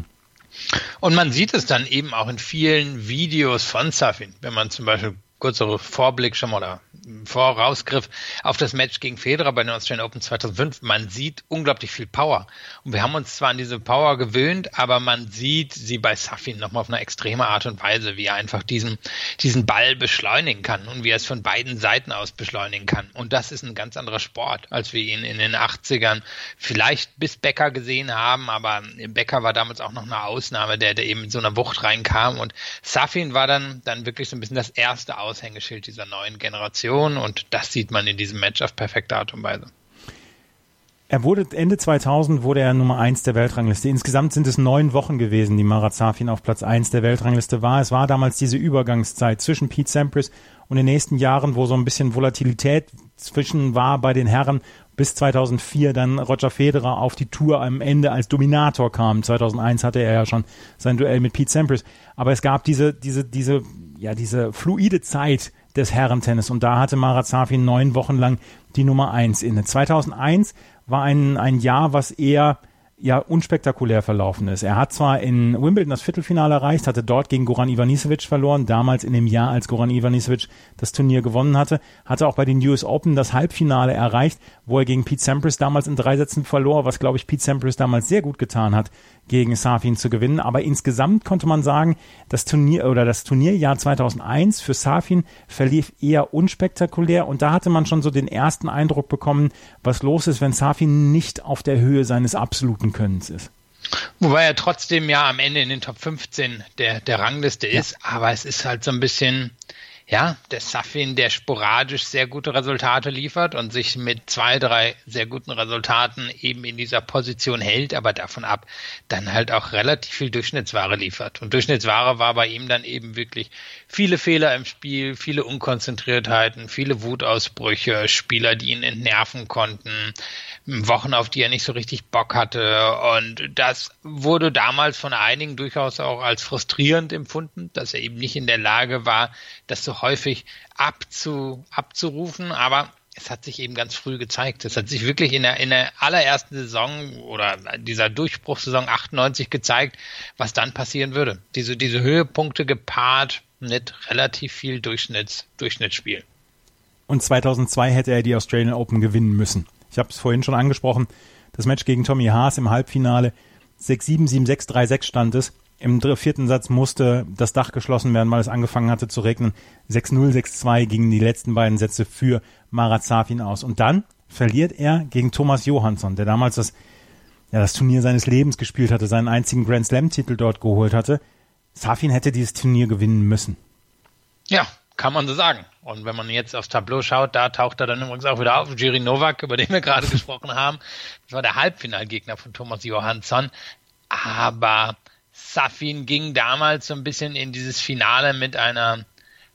Und man sieht es dann eben auch in vielen Videos von Safin, wenn man zum Beispiel kurzer Vorblick schon mal oder Vorausgriff auf das Match gegen Federer bei den Australian Open zweitausendfünf. Man sieht unglaublich viel Power. Und wir haben uns zwar an diese Power gewöhnt, aber man sieht sie bei Safin nochmal auf eine extreme Art und Weise, wie er einfach diesen, diesen Ball beschleunigen kann und wie er es von beiden Seiten aus beschleunigen kann. Und das ist ein ganz anderer Sport, als wir ihn in den achtzigern vielleicht bis Becker gesehen haben, aber Becker war damals auch noch eine Ausnahme, der, der eben mit so einer Wucht reinkam. Und Safin war dann, dann wirklich so ein bisschen das erste Aushängeschild dieser neuen Generation und das sieht man in diesem Match auf perfekte Art und Weise. Er wurde Ende zweitausend wurde er Nummer eins der Weltrangliste. Insgesamt sind es neun Wochen gewesen, die Marat Safin auf Platz eins der Weltrangliste war. Es war damals diese Übergangszeit zwischen Pete Sampras und den nächsten Jahren, wo so ein bisschen Volatilität zwischen war bei den Herren, bis zweitausendvier dann Roger Federer auf die Tour am Ende als Dominator kam. zweitausendeins hatte er ja schon sein Duell mit Pete Sampras. Aber es gab diese, diese, diese, ja, diese fluide Zeit des Herrentennis und da hatte Marat Safin neun Wochen lang die Nummer eins inne. zweitausendeins war ein, ein Jahr, was eher ja unspektakulär verlaufen ist. Er hat zwar in Wimbledon das Viertelfinale erreicht, hatte dort gegen Goran Ivanisevic verloren, damals in dem Jahr, als Goran Ivanisevic das Turnier gewonnen hatte, hatte auch bei den U S Open das Halbfinale erreicht, wo er gegen Pete Sampras damals in drei Sätzen verlor, was, glaube ich, Pete Sampras damals sehr gut getan hat, gegen Safin zu gewinnen. Aber insgesamt konnte man sagen, das Turnier oder das Turnierjahr zweitausendeins für Safin verlief eher unspektakulär und da hatte man schon so den ersten Eindruck bekommen, was los ist, wenn Safin nicht auf der Höhe seines absoluten Könnens ist. Wobei er trotzdem ja am Ende in den Top fünfzehn der, der Rangliste ist, ja. Aber es ist halt so ein bisschen, ja, der Safin, der sporadisch sehr gute Resultate liefert und sich mit zwei, drei sehr guten Resultaten eben in dieser Position hält, aber davon ab dann halt auch relativ viel Durchschnittsware liefert. Und Durchschnittsware war bei ihm dann eben wirklich viele Fehler im Spiel, viele Unkonzentriertheiten, viele Wutausbrüche, Spieler, die ihn entnerven konnten, Wochen, auf die er nicht so richtig Bock hatte. Und das wurde damals von einigen durchaus auch als frustrierend empfunden, dass er eben nicht in der Lage war, das so häufig abzu, abzurufen. Aber es hat sich eben ganz früh gezeigt. Es hat sich wirklich in der, in der allerersten Saison oder dieser Durchbruchssaison achtundneunzig gezeigt, was dann passieren würde. Diese, diese Höhepunkte gepaart mit relativ viel Durchschnitts, Durchschnittsspiel. Und zweitausendzwei hätte er die Australian Open gewinnen müssen. Ich habe es vorhin schon angesprochen, das Match gegen Tommy Haas im Halbfinale, sechs sieben, sieben sechs, drei sechs stand es. Im vierten Satz musste das Dach geschlossen werden, weil es angefangen hatte zu regnen. sechs null, sechs zwei gingen die letzten beiden Sätze für Marat Safin aus. Und dann verliert er gegen Thomas Johansson, der damals das, ja, das Turnier seines Lebens gespielt hatte, seinen einzigen Grand Slam-Titel dort geholt hatte. Safin hätte dieses Turnier gewinnen müssen. Ja, kann man so sagen. Und wenn man jetzt aufs Tableau schaut, da taucht er dann übrigens auch wieder auf. Jiří Novák, über den wir gerade gesprochen haben, das war der Halbfinalgegner von Thomas Johansson. Aber Safin ging damals so ein bisschen in dieses Finale mit einer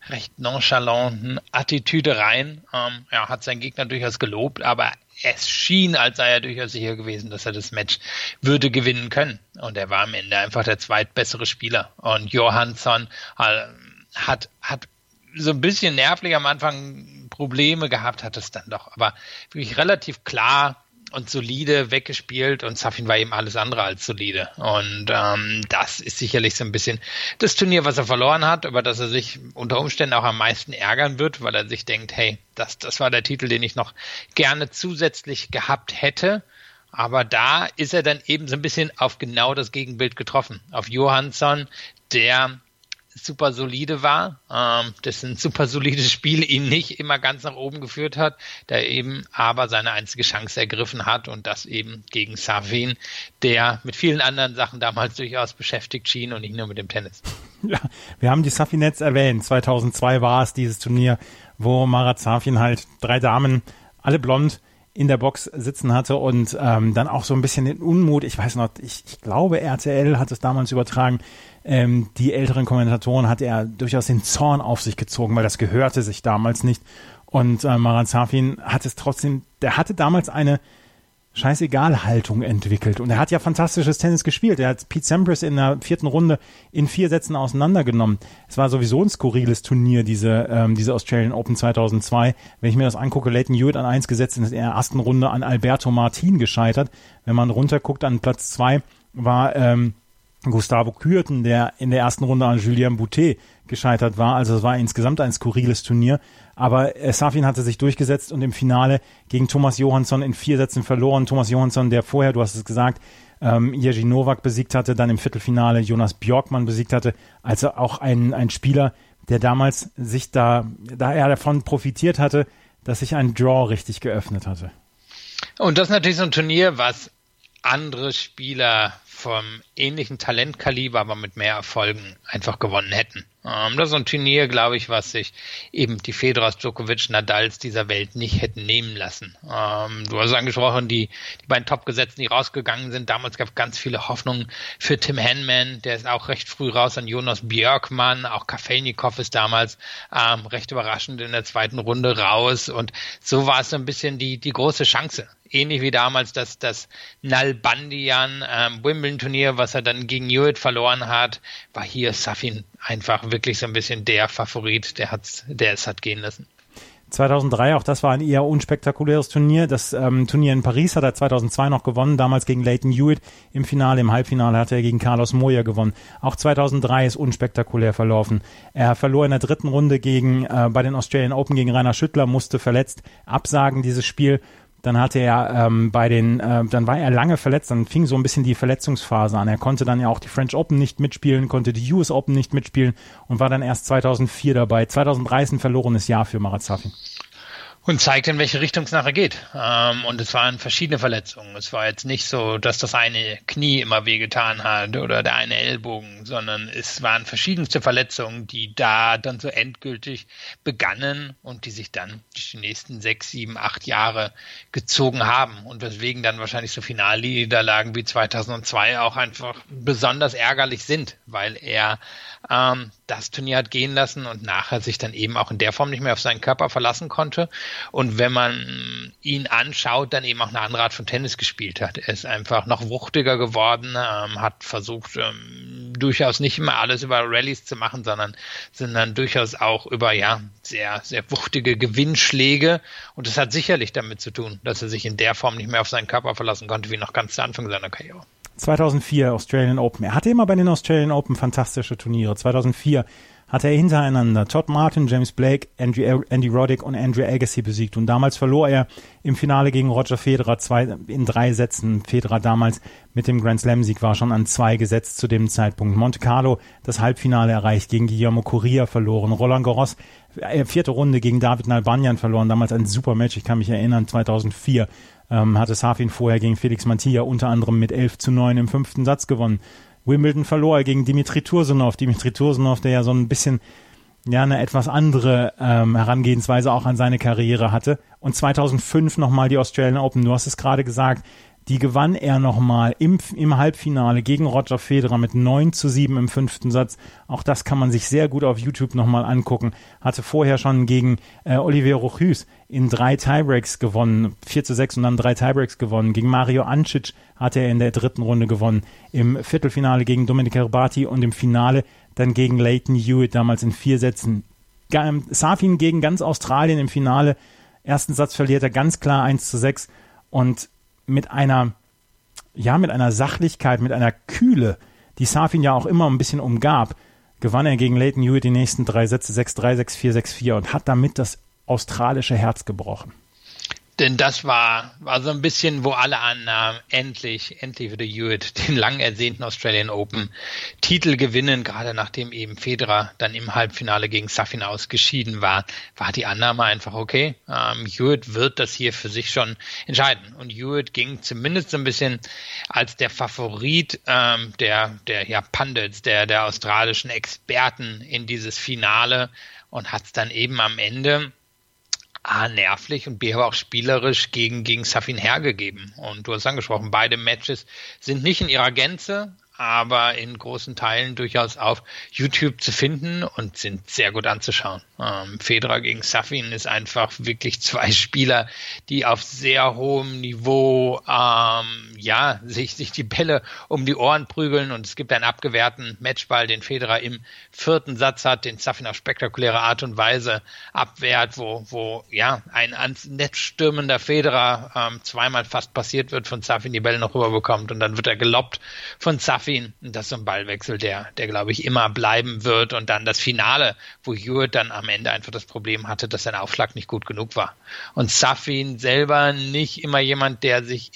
recht nonchalanten Attitüde rein. Ähm, er hat seinen Gegner durchaus gelobt, aber es schien, als sei er durchaus sicher gewesen, dass er das Match würde gewinnen können. Und er war am Ende einfach der zweitbessere Spieler. Und Johansson äh, hat, hat so ein bisschen nervlich am Anfang Probleme gehabt, hat es dann doch, aber wirklich relativ klar und solide weggespielt und Safin war eben alles andere als solide. Und ähm, das ist sicherlich so ein bisschen das Turnier, was er verloren hat, über das er sich unter Umständen auch am meisten ärgern wird, weil er sich denkt, hey, das, das war der Titel, den ich noch gerne zusätzlich gehabt hätte. Aber da ist er dann eben so ein bisschen auf genau das Gegenbild getroffen. Auf Johansson, der super solide war, ähm, dessen super solides Spiel ihn nicht immer ganz nach oben geführt hat, der eben aber seine einzige Chance ergriffen hat und das eben gegen Safin, der mit vielen anderen Sachen damals durchaus beschäftigt schien und nicht nur mit dem Tennis. Ja, wir haben die Safinets erwähnt. zweitausendzwei war es dieses Turnier, wo Marat Safin halt drei Damen, alle blond, in der Box sitzen hatte und ähm, dann auch so ein bisschen den Unmut, ich weiß noch, ich, ich glaube R T L hat es damals übertragen, ähm, die älteren Kommentatoren hatte er durchaus den Zorn auf sich gezogen, weil das gehörte sich damals nicht und äh, Marat Safin hat es trotzdem, der hatte damals eine Scheißegal-Haltung entwickelt und er hat ja fantastisches Tennis gespielt, er hat Pete Sampras in der vierten Runde in vier Sätzen auseinandergenommen. Es war sowieso ein skurriles Turnier, diese ähm, diese Australian Open zweitausendzwei. Wenn ich mir das angucke, Lleyton Hewitt an eins gesetzt, in der ersten Runde an Alberto Martin gescheitert. Wenn man runterguckt, an Platz zwei war ähm, Gustavo Kuerten, der in der ersten Runde an Julien Boutet gescheitert war. Also es war insgesamt ein skurriles Turnier. Aber äh, Safin hatte sich durchgesetzt und im Finale gegen Thomas Johansson in vier Sätzen verloren. Thomas Johansson, der vorher, du hast es gesagt, ähm, Jerzy Novak besiegt hatte, dann im Viertelfinale Jonas Björkman besiegt hatte. Also auch ein, ein Spieler, der damals sich da, da er davon profitiert hatte, dass sich ein Draw richtig geöffnet hatte. Und das ist natürlich so ein Turnier, was andere Spieler vom ähnlichen Talentkaliber, aber mit mehr Erfolgen einfach gewonnen hätten. Ähm, das ist so ein Turnier, glaube ich, was sich eben die Federers, Djokovic, Nadals dieser Welt nicht hätten nehmen lassen. Ähm, du hast angesprochen, die, die beiden Topgesetzten, die rausgegangen sind. Damals gab es ganz viele Hoffnungen für Tim Henman, der ist auch recht früh raus, an Jonas Björkman, auch Kafelnikov ist damals ähm, recht überraschend in der zweiten Runde raus und so war es so ein bisschen die, die große Chance. Ähnlich wie damals das, das Nalbandian ähm, Wimbledon-Turnier, was er dann gegen Hewitt verloren hat, war hier Safin einfach wirklich so ein bisschen der Favorit, der, hat's, der es hat gehen lassen. zweitausenddrei, auch das war ein eher unspektakuläres Turnier. Das ähm, Turnier in Paris hat er zweitausendzwei noch gewonnen, damals gegen Lleyton Hewitt. Im Finale, im Halbfinale hat er gegen Carlos Moya gewonnen. Auch zweitausenddrei ist unspektakulär verlaufen. Er verlor in der dritten Runde gegen äh, bei den Australian Open gegen Rainer Schüttler, musste verletzt absagen dieses Spiel. Dann hatte er ähm, bei den, äh, dann war er lange verletzt, dann fing so ein bisschen die Verletzungsphase an. Er konnte dann ja auch die French Open nicht mitspielen, konnte die U S Open nicht mitspielen und war dann erst zweitausendvier dabei. zweitausenddrei ist ein verlorenes Jahr für Marat Safin. Und zeigt, in welche Richtung es nachher geht. Ähm, und es waren verschiedene Verletzungen. Es war jetzt nicht so, dass das eine Knie immer wehgetan hat oder der eine Ellbogen, sondern es waren verschiedenste Verletzungen, die da dann so endgültig begannen und die sich dann die nächsten sechs, sieben, acht Jahre gezogen haben. Und weswegen dann wahrscheinlich so Finalniederlagen wie zweitausendzwei auch einfach besonders ärgerlich sind, weil er ähm, das Turnier hat gehen lassen und nachher sich dann eben auch in der Form nicht mehr auf seinen Körper verlassen konnte. Und wenn man ihn anschaut, dann eben auch eine andere Art von Tennis gespielt hat. Er ist einfach noch wuchtiger geworden, ähm, hat versucht, ähm, durchaus nicht immer alles über Rallyes zu machen, sondern, sondern durchaus auch über, ja, sehr, sehr wuchtige Gewinnschläge. Und das hat sicherlich damit zu tun, dass er sich in der Form nicht mehr auf seinen Körper verlassen konnte, wie noch ganz zu Anfang seiner Karriere. zweitausendvier Australian Open. Er hatte immer bei den Australian Open fantastische Turniere. zweitausendvier hatte er hintereinander Todd Martin, James Blake, Andrew, Andy Roddick und Andrew Agassi besiegt. Und damals verlor er im Finale gegen Roger Federer zwei, in drei Sätzen. Federer damals mit dem Grand Slam-Sieg war schon an zwei gesetzt zu dem Zeitpunkt. Monte Carlo das Halbfinale erreicht, gegen Guillermo Coria verloren. Roland Garros, äh, vierte Runde gegen David Nalbandian verloren. Damals ein super Match, ich kann mich erinnern, zweitausendvier. Ähm, hatte Safin vorher gegen Felix Mantilla unter anderem mit elf zu neun im fünften Satz gewonnen. Wimbledon verlor er gegen Dimitri Tursunov. Dimitri Tursunov, der ja so ein bisschen, ja, eine etwas andere ähm, Herangehensweise auch an seine Karriere hatte. Und zweitausendfünf nochmal die Australian Open. Du hast es gerade gesagt, Die gewann er nochmal im, im Halbfinale gegen Roger Federer mit neun zu sieben im fünften Satz. Auch das kann man sich sehr gut auf YouTube nochmal angucken. Hatte vorher schon gegen äh, Olivier Rochus in drei Tiebreaks gewonnen, vier zu sechs und dann drei Tiebreaks gewonnen. Gegen Mario Ancic hatte er in der dritten Runde gewonnen. Im Viertelfinale gegen Dominic Herbati und im Finale dann gegen Lleyton Hewitt, damals in vier Sätzen. Safin gegen ganz Australien im Finale. Ersten Satz verliert er ganz klar eins zu sechs und mit einer, ja, mit einer Sachlichkeit, mit einer Kühle, die Safin ja auch immer ein bisschen umgab, gewann er gegen Lleyton Hewitt die nächsten drei Sätze sechs drei, sechs vier, sechs vier und hat damit das australische Herz gebrochen. Denn das war, war so ein bisschen, wo alle annahmen, endlich, endlich würde Hewitt den lang ersehnten Australian Open Titel gewinnen, gerade nachdem eben Federer dann im Halbfinale gegen Safin ausgeschieden war, war die Annahme einfach okay. Ähm, Hewitt wird das hier für sich schon entscheiden. Und Hewitt ging zumindest so ein bisschen als der Favorit ähm, der, der ja, Pundits, der, der australischen Experten in dieses Finale und hat es dann eben am Ende A, nervlich und B, aber auch spielerisch gegen, gegen Safin hergegeben. Und du hast angesprochen, beide Matches sind nicht in ihrer Gänze, aber in großen Teilen durchaus auf YouTube zu finden und sind sehr gut anzuschauen. Ähm, Federer gegen Safin ist einfach wirklich zwei Spieler, die auf sehr hohem Niveau ähm, ja sich, sich die Bälle um die Ohren prügeln und es gibt einen abgewehrten Matchball, den Federer im vierten Satz hat, den Safin auf spektakuläre Art und Weise abwehrt, wo, wo ja ein ans Netz stürmender Federer ähm, zweimal fast passiert wird, von Safin die Bälle noch rüberbekommt und dann wird er gelobbt von Safin. Und das ist so ein Ballwechsel, der, der glaube ich, immer bleiben wird. Und dann das Finale, wo Hewitt dann am Ende einfach das Problem hatte, dass sein Aufschlag nicht gut genug war. Und Safin selber nicht immer jemand, der sich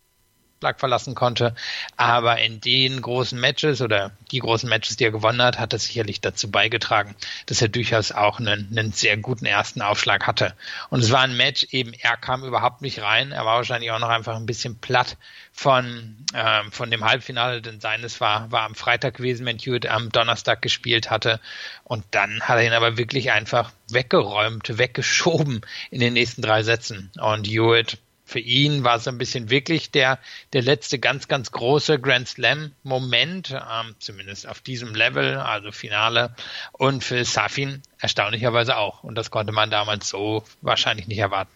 verlassen konnte, aber in den großen Matches oder die großen Matches, die er gewonnen hat, hat er sicherlich dazu beigetragen, dass er durchaus auch einen, einen sehr guten ersten Aufschlag hatte. Und es war ein Match, eben er kam überhaupt nicht rein, er war wahrscheinlich auch noch einfach ein bisschen platt von, ähm, von dem Halbfinale, denn seines war, war am Freitag gewesen, wenn Hewitt am Donnerstag gespielt hatte und dann hat er ihn aber wirklich einfach weggeräumt, weggeschoben in den nächsten drei Sätzen und Hewitt, für ihn war es ein bisschen wirklich der, der letzte ganz, ganz große Grand Slam-Moment, ähm, zumindest auf diesem Level, also Finale. Und für Safin erstaunlicherweise auch. Und das konnte man damals so wahrscheinlich nicht erwarten.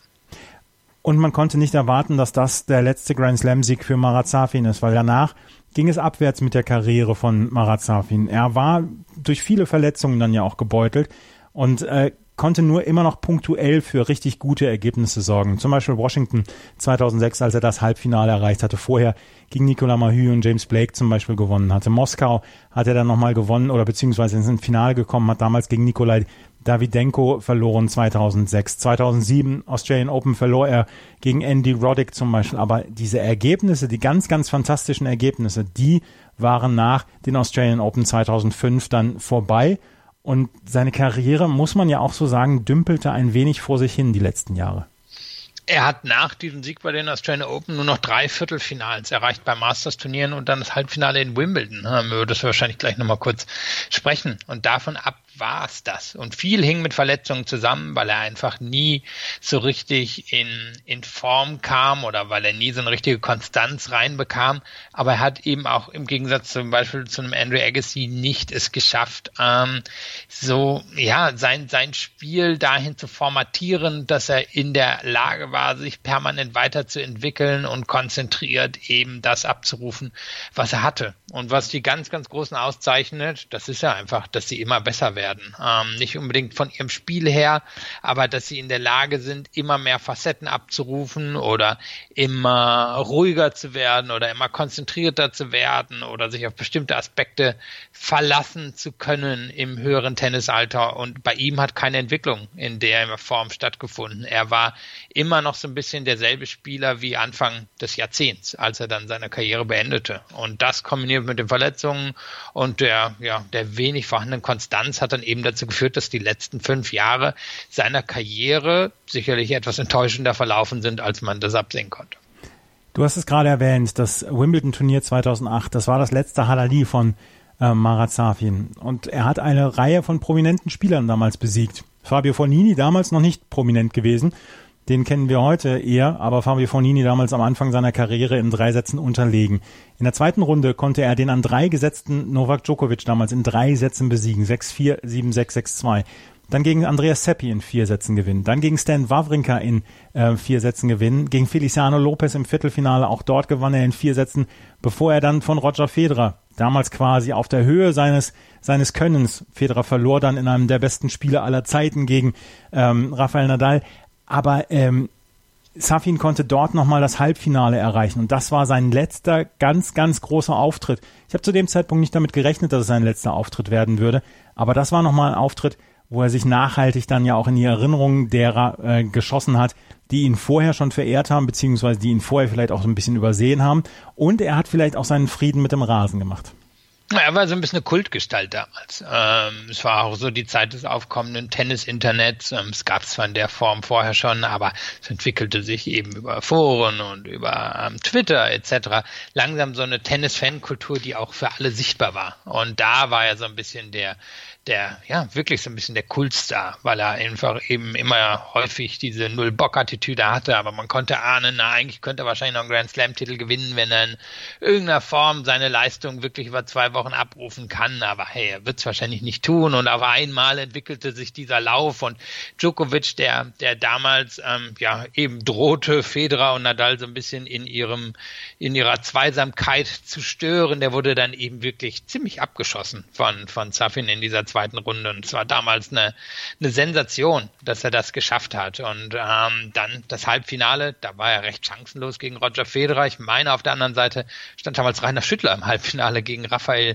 Und man konnte nicht erwarten, dass das der letzte Grand Slam-Sieg für Marat Safin ist, weil danach ging es abwärts mit der Karriere von Marat Safin. Er war durch viele Verletzungen dann ja auch gebeutelt und äh, konnte nur immer noch punktuell für richtig gute Ergebnisse sorgen. Zum Beispiel Washington zweitausendsechs, als er das Halbfinale erreicht hatte. Vorher gegen Nicolas Mahut und James Blake zum Beispiel gewonnen hatte. Moskau hat er dann nochmal gewonnen oder beziehungsweise ins Finale gekommen, hat damals gegen Nikolai Davydenko verloren zweitausendsechs. zweitausendsieben Australian Open verlor er gegen Andy Roddick zum Beispiel. Aber diese Ergebnisse, die ganz, ganz fantastischen Ergebnisse, die waren nach den Australian Open zweitausendfünf dann vorbei. Und seine Karriere, muss man ja auch so sagen, dümpelte ein wenig vor sich hin die letzten Jahre. Er hat nach diesem Sieg bei den Australian Open nur noch drei Viertelfinals erreicht bei Masters-Turnieren und dann das Halbfinale in Wimbledon. Da haben wir das wahrscheinlich gleich nochmal kurz sprechen. Und davon ab war es das. Und viel hing mit Verletzungen zusammen, weil er einfach nie so richtig in, in Form kam oder weil er nie so eine richtige Konstanz reinbekam. Aber er hat eben auch im Gegensatz zum Beispiel zu einem Andre Agassi nicht es geschafft, ähm, so, ja, sein, sein Spiel dahin zu formatieren, dass er in der Lage war, sich permanent weiterzuentwickeln und konzentriert eben das abzurufen, was er hatte. Und was die ganz, ganz Großen auszeichnet, das ist ja einfach, dass sie immer besser werden. Ähm, nicht unbedingt von ihrem Spiel her, aber dass sie in der Lage sind, immer mehr Facetten abzurufen oder immer ruhiger zu werden oder immer konzentrierter zu werden oder sich auf bestimmte Aspekte verlassen zu können im höheren Tennisalter. Und bei ihm hat keine Entwicklung in der Form stattgefunden. Er war immer noch so ein bisschen derselbe Spieler wie Anfang des Jahrzehnts, als er dann seine Karriere beendete. Und das kombiniert mit den Verletzungen und der, ja, der wenig vorhandenen Konstanz hat dann eben dazu geführt, dass die letzten fünf Jahre seiner Karriere sicherlich etwas enttäuschender verlaufen sind, als man das absehen konnte. Du hast es gerade erwähnt, das Wimbledon-Turnier zweitausendacht, das war das letzte Halali von äh, Marat Safin. Und er hat eine Reihe von prominenten Spielern damals besiegt. Fabio Fognini, damals noch nicht prominent gewesen, den kennen wir heute eher, aber Fabio Fognini damals am Anfang seiner Karriere in drei Sätzen unterlegen. In der zweiten Runde konnte er den an drei gesetzten Novak Djokovic damals in drei Sätzen besiegen. sechs vier, sieben sechs, sechs zwei. Dann gegen Andreas Seppi in vier Sätzen gewinnen. Dann gegen Stan Wawrinka in äh, vier Sätzen gewinnen. Gegen Feliciano Lopez im Viertelfinale, auch dort gewann er in vier Sätzen, bevor er dann von Roger Federer, damals quasi auf der Höhe seines seines Könnens, Federer verlor dann in einem der besten Spiele aller Zeiten gegen ähm, Rafael Nadal, aber ähm, Safin konnte dort nochmal das Halbfinale erreichen und das war sein letzter ganz, ganz großer Auftritt. Ich habe zu dem Zeitpunkt nicht damit gerechnet, dass es sein letzter Auftritt werden würde, aber das war nochmal ein Auftritt, wo er sich nachhaltig dann ja auch in die Erinnerungen derer äh, geschossen hat, die ihn vorher schon verehrt haben, beziehungsweise die ihn vorher vielleicht auch so ein bisschen übersehen haben. Und er hat vielleicht auch seinen Frieden mit dem Rasen gemacht. Er war so ein bisschen eine Kultgestalt damals. Ähm, es war auch so die Zeit des aufkommenden Tennis-Internets. Ähm, es gab es zwar in der Form vorher schon, aber es entwickelte sich eben über Foren und über ähm, Twitter et cetera langsam so eine Tennis-Fan-Kultur, die auch für alle sichtbar war. Und da war er so ein bisschen der der, ja, wirklich so ein bisschen der Kultstar, weil er einfach eben immer häufig diese Null-Bock-Attitüde hatte, aber man konnte ahnen, na, eigentlich könnte er wahrscheinlich noch einen Grand-Slam-Titel gewinnen, wenn er in irgendeiner Form seine Leistung wirklich über zwei Wochen abrufen kann, aber hey, er wird es wahrscheinlich nicht tun und auf einmal entwickelte sich dieser Lauf und Djokovic, der, der damals, ähm, ja, eben drohte, Federer und Nadal so ein bisschen in ihrem, in ihrer Zweisamkeit zu stören, der wurde dann eben wirklich ziemlich abgeschossen von, von Safin in dieser zweiten Runde und es war damals eine, eine Sensation, dass er das geschafft hat und ähm, dann das Halbfinale, da war er recht chancenlos gegen Roger Federer. Ich meine, auf der anderen Seite stand damals Rainer Schüttler im Halbfinale gegen Rafael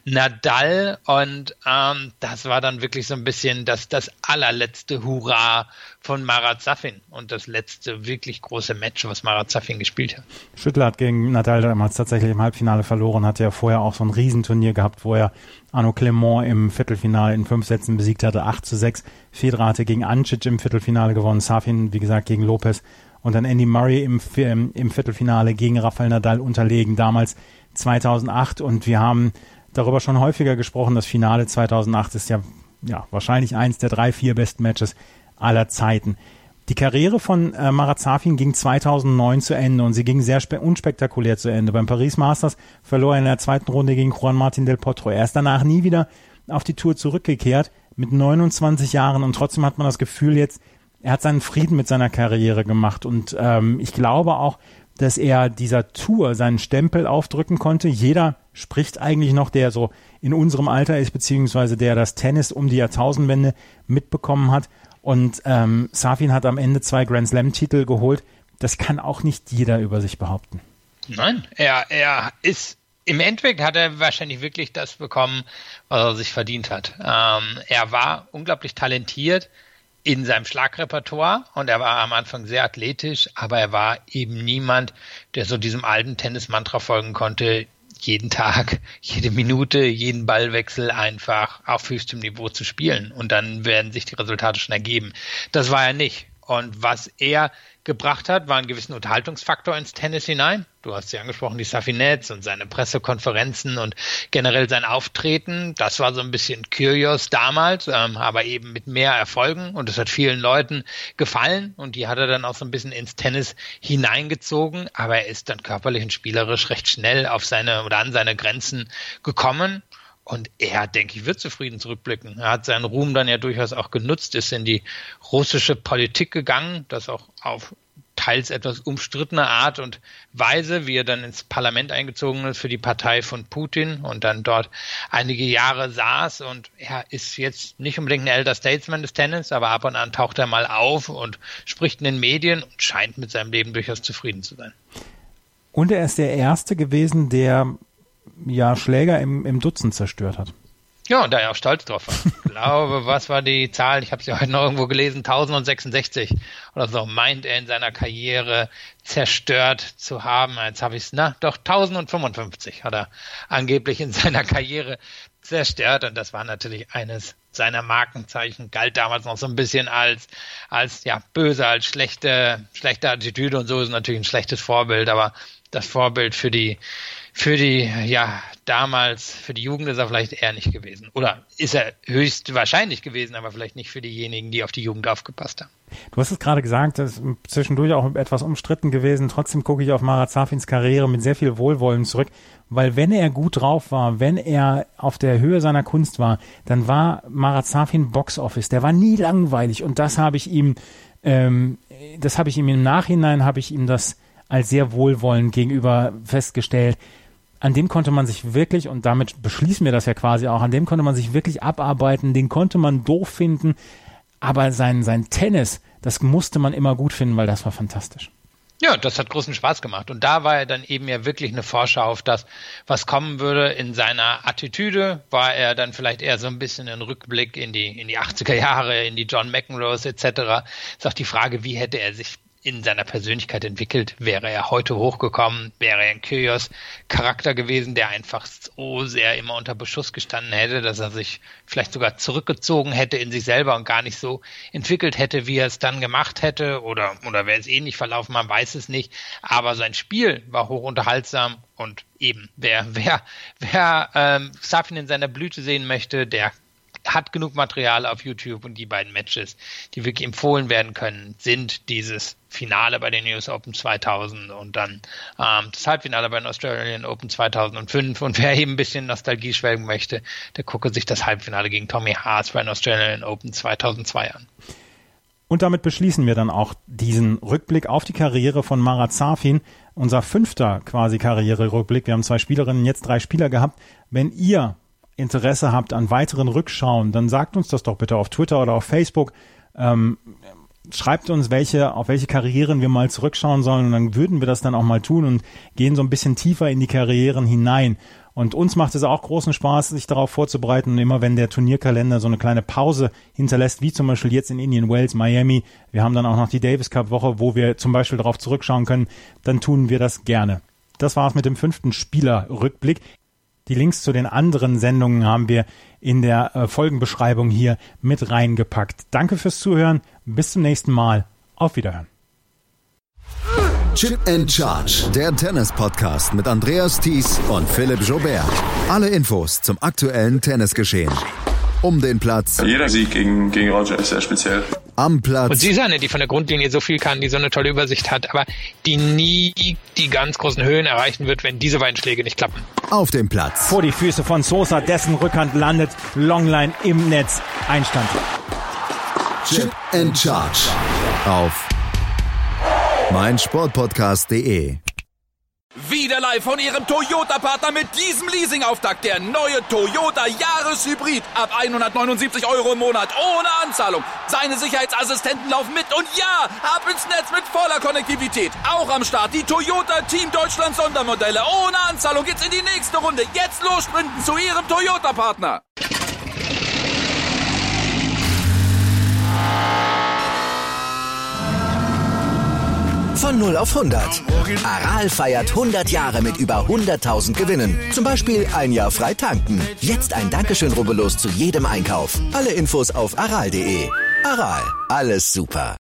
Nadal und ähm, das war dann wirklich so ein bisschen das, das allerletzte Hurra von Marat Safin und das letzte wirklich große Match, was Marat Safin gespielt hat. Schüttler hat gegen Nadal damals tatsächlich im Halbfinale verloren, hatte ja vorher auch so ein Riesenturnier gehabt, wo er Arnaud Clément im Viertelfinale in fünf Sätzen besiegt hatte, acht zu sechs. Federer hatte gegen Ancic im Viertelfinale gewonnen, Safin, wie gesagt, gegen Lopez und dann Andy Murray im, im, im Viertelfinale gegen Rafael Nadal unterlegen, damals zweitausendacht und wir haben darüber schon häufiger gesprochen, das Finale zweitausendacht ist ja, ja wahrscheinlich eins der drei, vier besten Matches aller Zeiten. Die Karriere von äh, Marat Safin ging zweitausendneun zu Ende und sie ging sehr spe- unspektakulär zu Ende. Beim Paris Masters verlor er in der zweiten Runde gegen Juan Martín del Potro. Er ist danach nie wieder auf die Tour zurückgekehrt mit neunundzwanzig Jahren und trotzdem hat man das Gefühl jetzt, er hat seinen Frieden mit seiner Karriere gemacht und ähm, ich glaube auch, dass er dieser Tour seinen Stempel aufdrücken konnte. Jeder spricht eigentlich noch, der so in unserem Alter ist, beziehungsweise der das Tennis um die Jahrtausendwende mitbekommen hat. Und ähm, Safin hat am Ende zwei Grand-Slam-Titel geholt. Das kann auch nicht jeder über sich behaupten. Nein, er, er ist, im Endeffekt hat er wahrscheinlich wirklich das bekommen, was er sich verdient hat. Ähm, er war unglaublich talentiert in seinem Schlagrepertoire und er war am Anfang sehr athletisch, aber er war eben niemand, der so diesem alten Tennis-Mantra folgen konnte, jeden Tag, jede Minute, jeden Ballwechsel einfach auf höchstem Niveau zu spielen und dann werden sich die Resultate schon ergeben. Das war er nicht. Und was er gebracht hat, war einen gewissen Unterhaltungsfaktor ins Tennis hinein. Du hast ja angesprochen, die Safinets und seine Pressekonferenzen und generell sein Auftreten. Das war so ein bisschen curious damals, ähm, aber eben mit mehr Erfolgen und es hat vielen Leuten gefallen und die hat er dann auch so ein bisschen ins Tennis hineingezogen, aber er ist dann körperlich und spielerisch recht schnell auf seine oder an seine Grenzen gekommen. Und er, denke ich, wird zufrieden zurückblicken. Er hat seinen Ruhm dann ja durchaus auch genutzt, ist in die russische Politik gegangen, das auch auf teils etwas umstrittene Art und Weise, wie er dann ins Parlament eingezogen ist für die Partei von Putin und dann dort einige Jahre saß. Und er ist jetzt nicht unbedingt ein Elder Statesman des Tennis, aber ab und an taucht er mal auf und spricht in den Medien und scheint mit seinem Leben durchaus zufrieden zu sein. Und er ist der Erste gewesen, der ja Schläger im, im Dutzend zerstört hat. Ja, und da er auch stolz drauf war. Ich glaube, was war die Zahl? Ich habe sie heute noch irgendwo gelesen, tausendsechsundsechzig oder so meint er in seiner Karriere zerstört zu haben. Jetzt habe ich es, na, doch tausendfünfundfünfzig hat er angeblich in seiner Karriere zerstört und das war natürlich eines seiner Markenzeichen, galt damals noch so ein bisschen als, als ja, böse, als schlechte, schlechte Attitüde und so ist natürlich ein schlechtes Vorbild, aber das Vorbild für die für die, ja, damals, für die Jugend ist er vielleicht eher nicht gewesen. Oder ist er höchstwahrscheinlich gewesen, aber vielleicht nicht für diejenigen, die auf die Jugend aufgepasst haben. Du hast es gerade gesagt, das ist zwischendurch auch etwas umstritten gewesen. Trotzdem gucke ich auf Marat Safins Karriere mit sehr viel Wohlwollen zurück, weil wenn er gut drauf war, wenn er auf der Höhe seiner Kunst war, dann war Marat Safin Box Office. Der war nie langweilig und das habe ich ihm, ähm, das habe ich ihm im Nachhinein, habe ich ihm das als sehr wohlwollend gegenüber festgestellt. An dem konnte man sich wirklich, und damit beschließen wir das ja quasi auch, an dem konnte man sich wirklich abarbeiten, den konnte man doof finden, aber sein, sein Tennis, das musste man immer gut finden, weil das war fantastisch. Ja, das hat großen Spaß gemacht. Und da war er dann eben ja wirklich eine Vorschau auf das, was kommen würde. In seiner Attitüde war er dann vielleicht eher so ein bisschen ein Rückblick in die, in die achtziger Jahre, in die John McEnroes et cetera. Ist auch die Frage, wie hätte er sich in seiner Persönlichkeit entwickelt, wäre er heute hochgekommen, wäre er ein Kyrgios-Charakter gewesen, der einfach so sehr immer unter Beschuss gestanden hätte, dass er sich vielleicht sogar zurückgezogen hätte in sich selber und gar nicht so entwickelt hätte, wie er es dann gemacht hätte, oder, oder wäre es ähnlich verlaufen, man weiß es nicht, aber sein Spiel war hochunterhaltsam und eben, wer, wer, wer ähm, Safin in seiner Blüte sehen möchte, der hat genug Material auf YouTube, und die beiden Matches, die wirklich empfohlen werden können, sind dieses Finale bei den U S Open zweitausend und dann ähm, das Halbfinale bei den Australian Open zweitausendfünf. Und wer eben ein bisschen Nostalgie schwelgen möchte, der gucke sich das Halbfinale gegen Tommy Haas bei den Australian Open zweitausendzwei an. Und damit beschließen wir dann auch diesen Rückblick auf die Karriere von Marat Safin. Unser fünfter quasi Karriere-Rückblick. Wir haben zwei Spielerinnen, jetzt drei Spieler gehabt. Wenn ihr Interesse habt an weiteren Rückschauen, dann sagt uns das doch bitte auf Twitter oder auf Facebook. Ähm, schreibt uns, welche, auf welche Karrieren wir mal zurückschauen sollen, und dann würden wir das dann auch mal tun und gehen so ein bisschen tiefer in die Karrieren hinein. Und uns macht es auch großen Spaß, sich darauf vorzubereiten. Und immer wenn der Turnierkalender so eine kleine Pause hinterlässt, wie zum Beispiel jetzt in Indian Wells, Miami, wir haben dann auch noch die Davis Cup Woche, wo wir zum Beispiel darauf zurückschauen können, dann tun wir das gerne. Das war's mit dem fünften Spielerrückblick. Die Links zu den anderen Sendungen haben wir in der äh, Folgenbeschreibung hier mit reingepackt. Danke fürs Zuhören. Bis zum nächsten Mal. Auf Wiederhören. Chip and Charge, der Tennis-Podcast mit Andreas Thies und Philipp Joubert. Alle Infos zum aktuellen Tennisgeschehen. Um den Platz. Jeder Sieg gegen, gegen Roger ist sehr speziell. Am Platz. Und sie ist eine, die von der Grundlinie so viel kann, die so eine tolle Übersicht hat, aber die nie die ganz großen Höhen erreichen wird, wenn diese beiden Schläge nicht klappen. Auf dem Platz. Vor die Füße von Sosa, dessen Rückhand landet, Longline im Netz, Einstand. Chip and Charge auf meinsportpodcast punkt de. Wieder live von Ihrem Toyota-Partner mit diesem Leasing-Auftakt. Der neue Toyota Jahreshybrid. Ab hundertneunundsiebzig Euro im Monat. Ohne Anzahlung. Seine Sicherheitsassistenten laufen mit. Und ja, ab ins Netz mit voller Konnektivität. Auch am Start die Toyota Team Deutschland Sondermodelle. Ohne Anzahlung geht's in die nächste Runde. Jetzt los sprinten zu Ihrem Toyota-Partner. Von null auf hundert. Aral feiert hundert Jahre mit über hunderttausend Gewinnen. Zum Beispiel ein Jahr frei tanken. Jetzt ein Dankeschön, rubbellos zu jedem Einkauf. Alle Infos auf aral punkt de. Aral, alles super.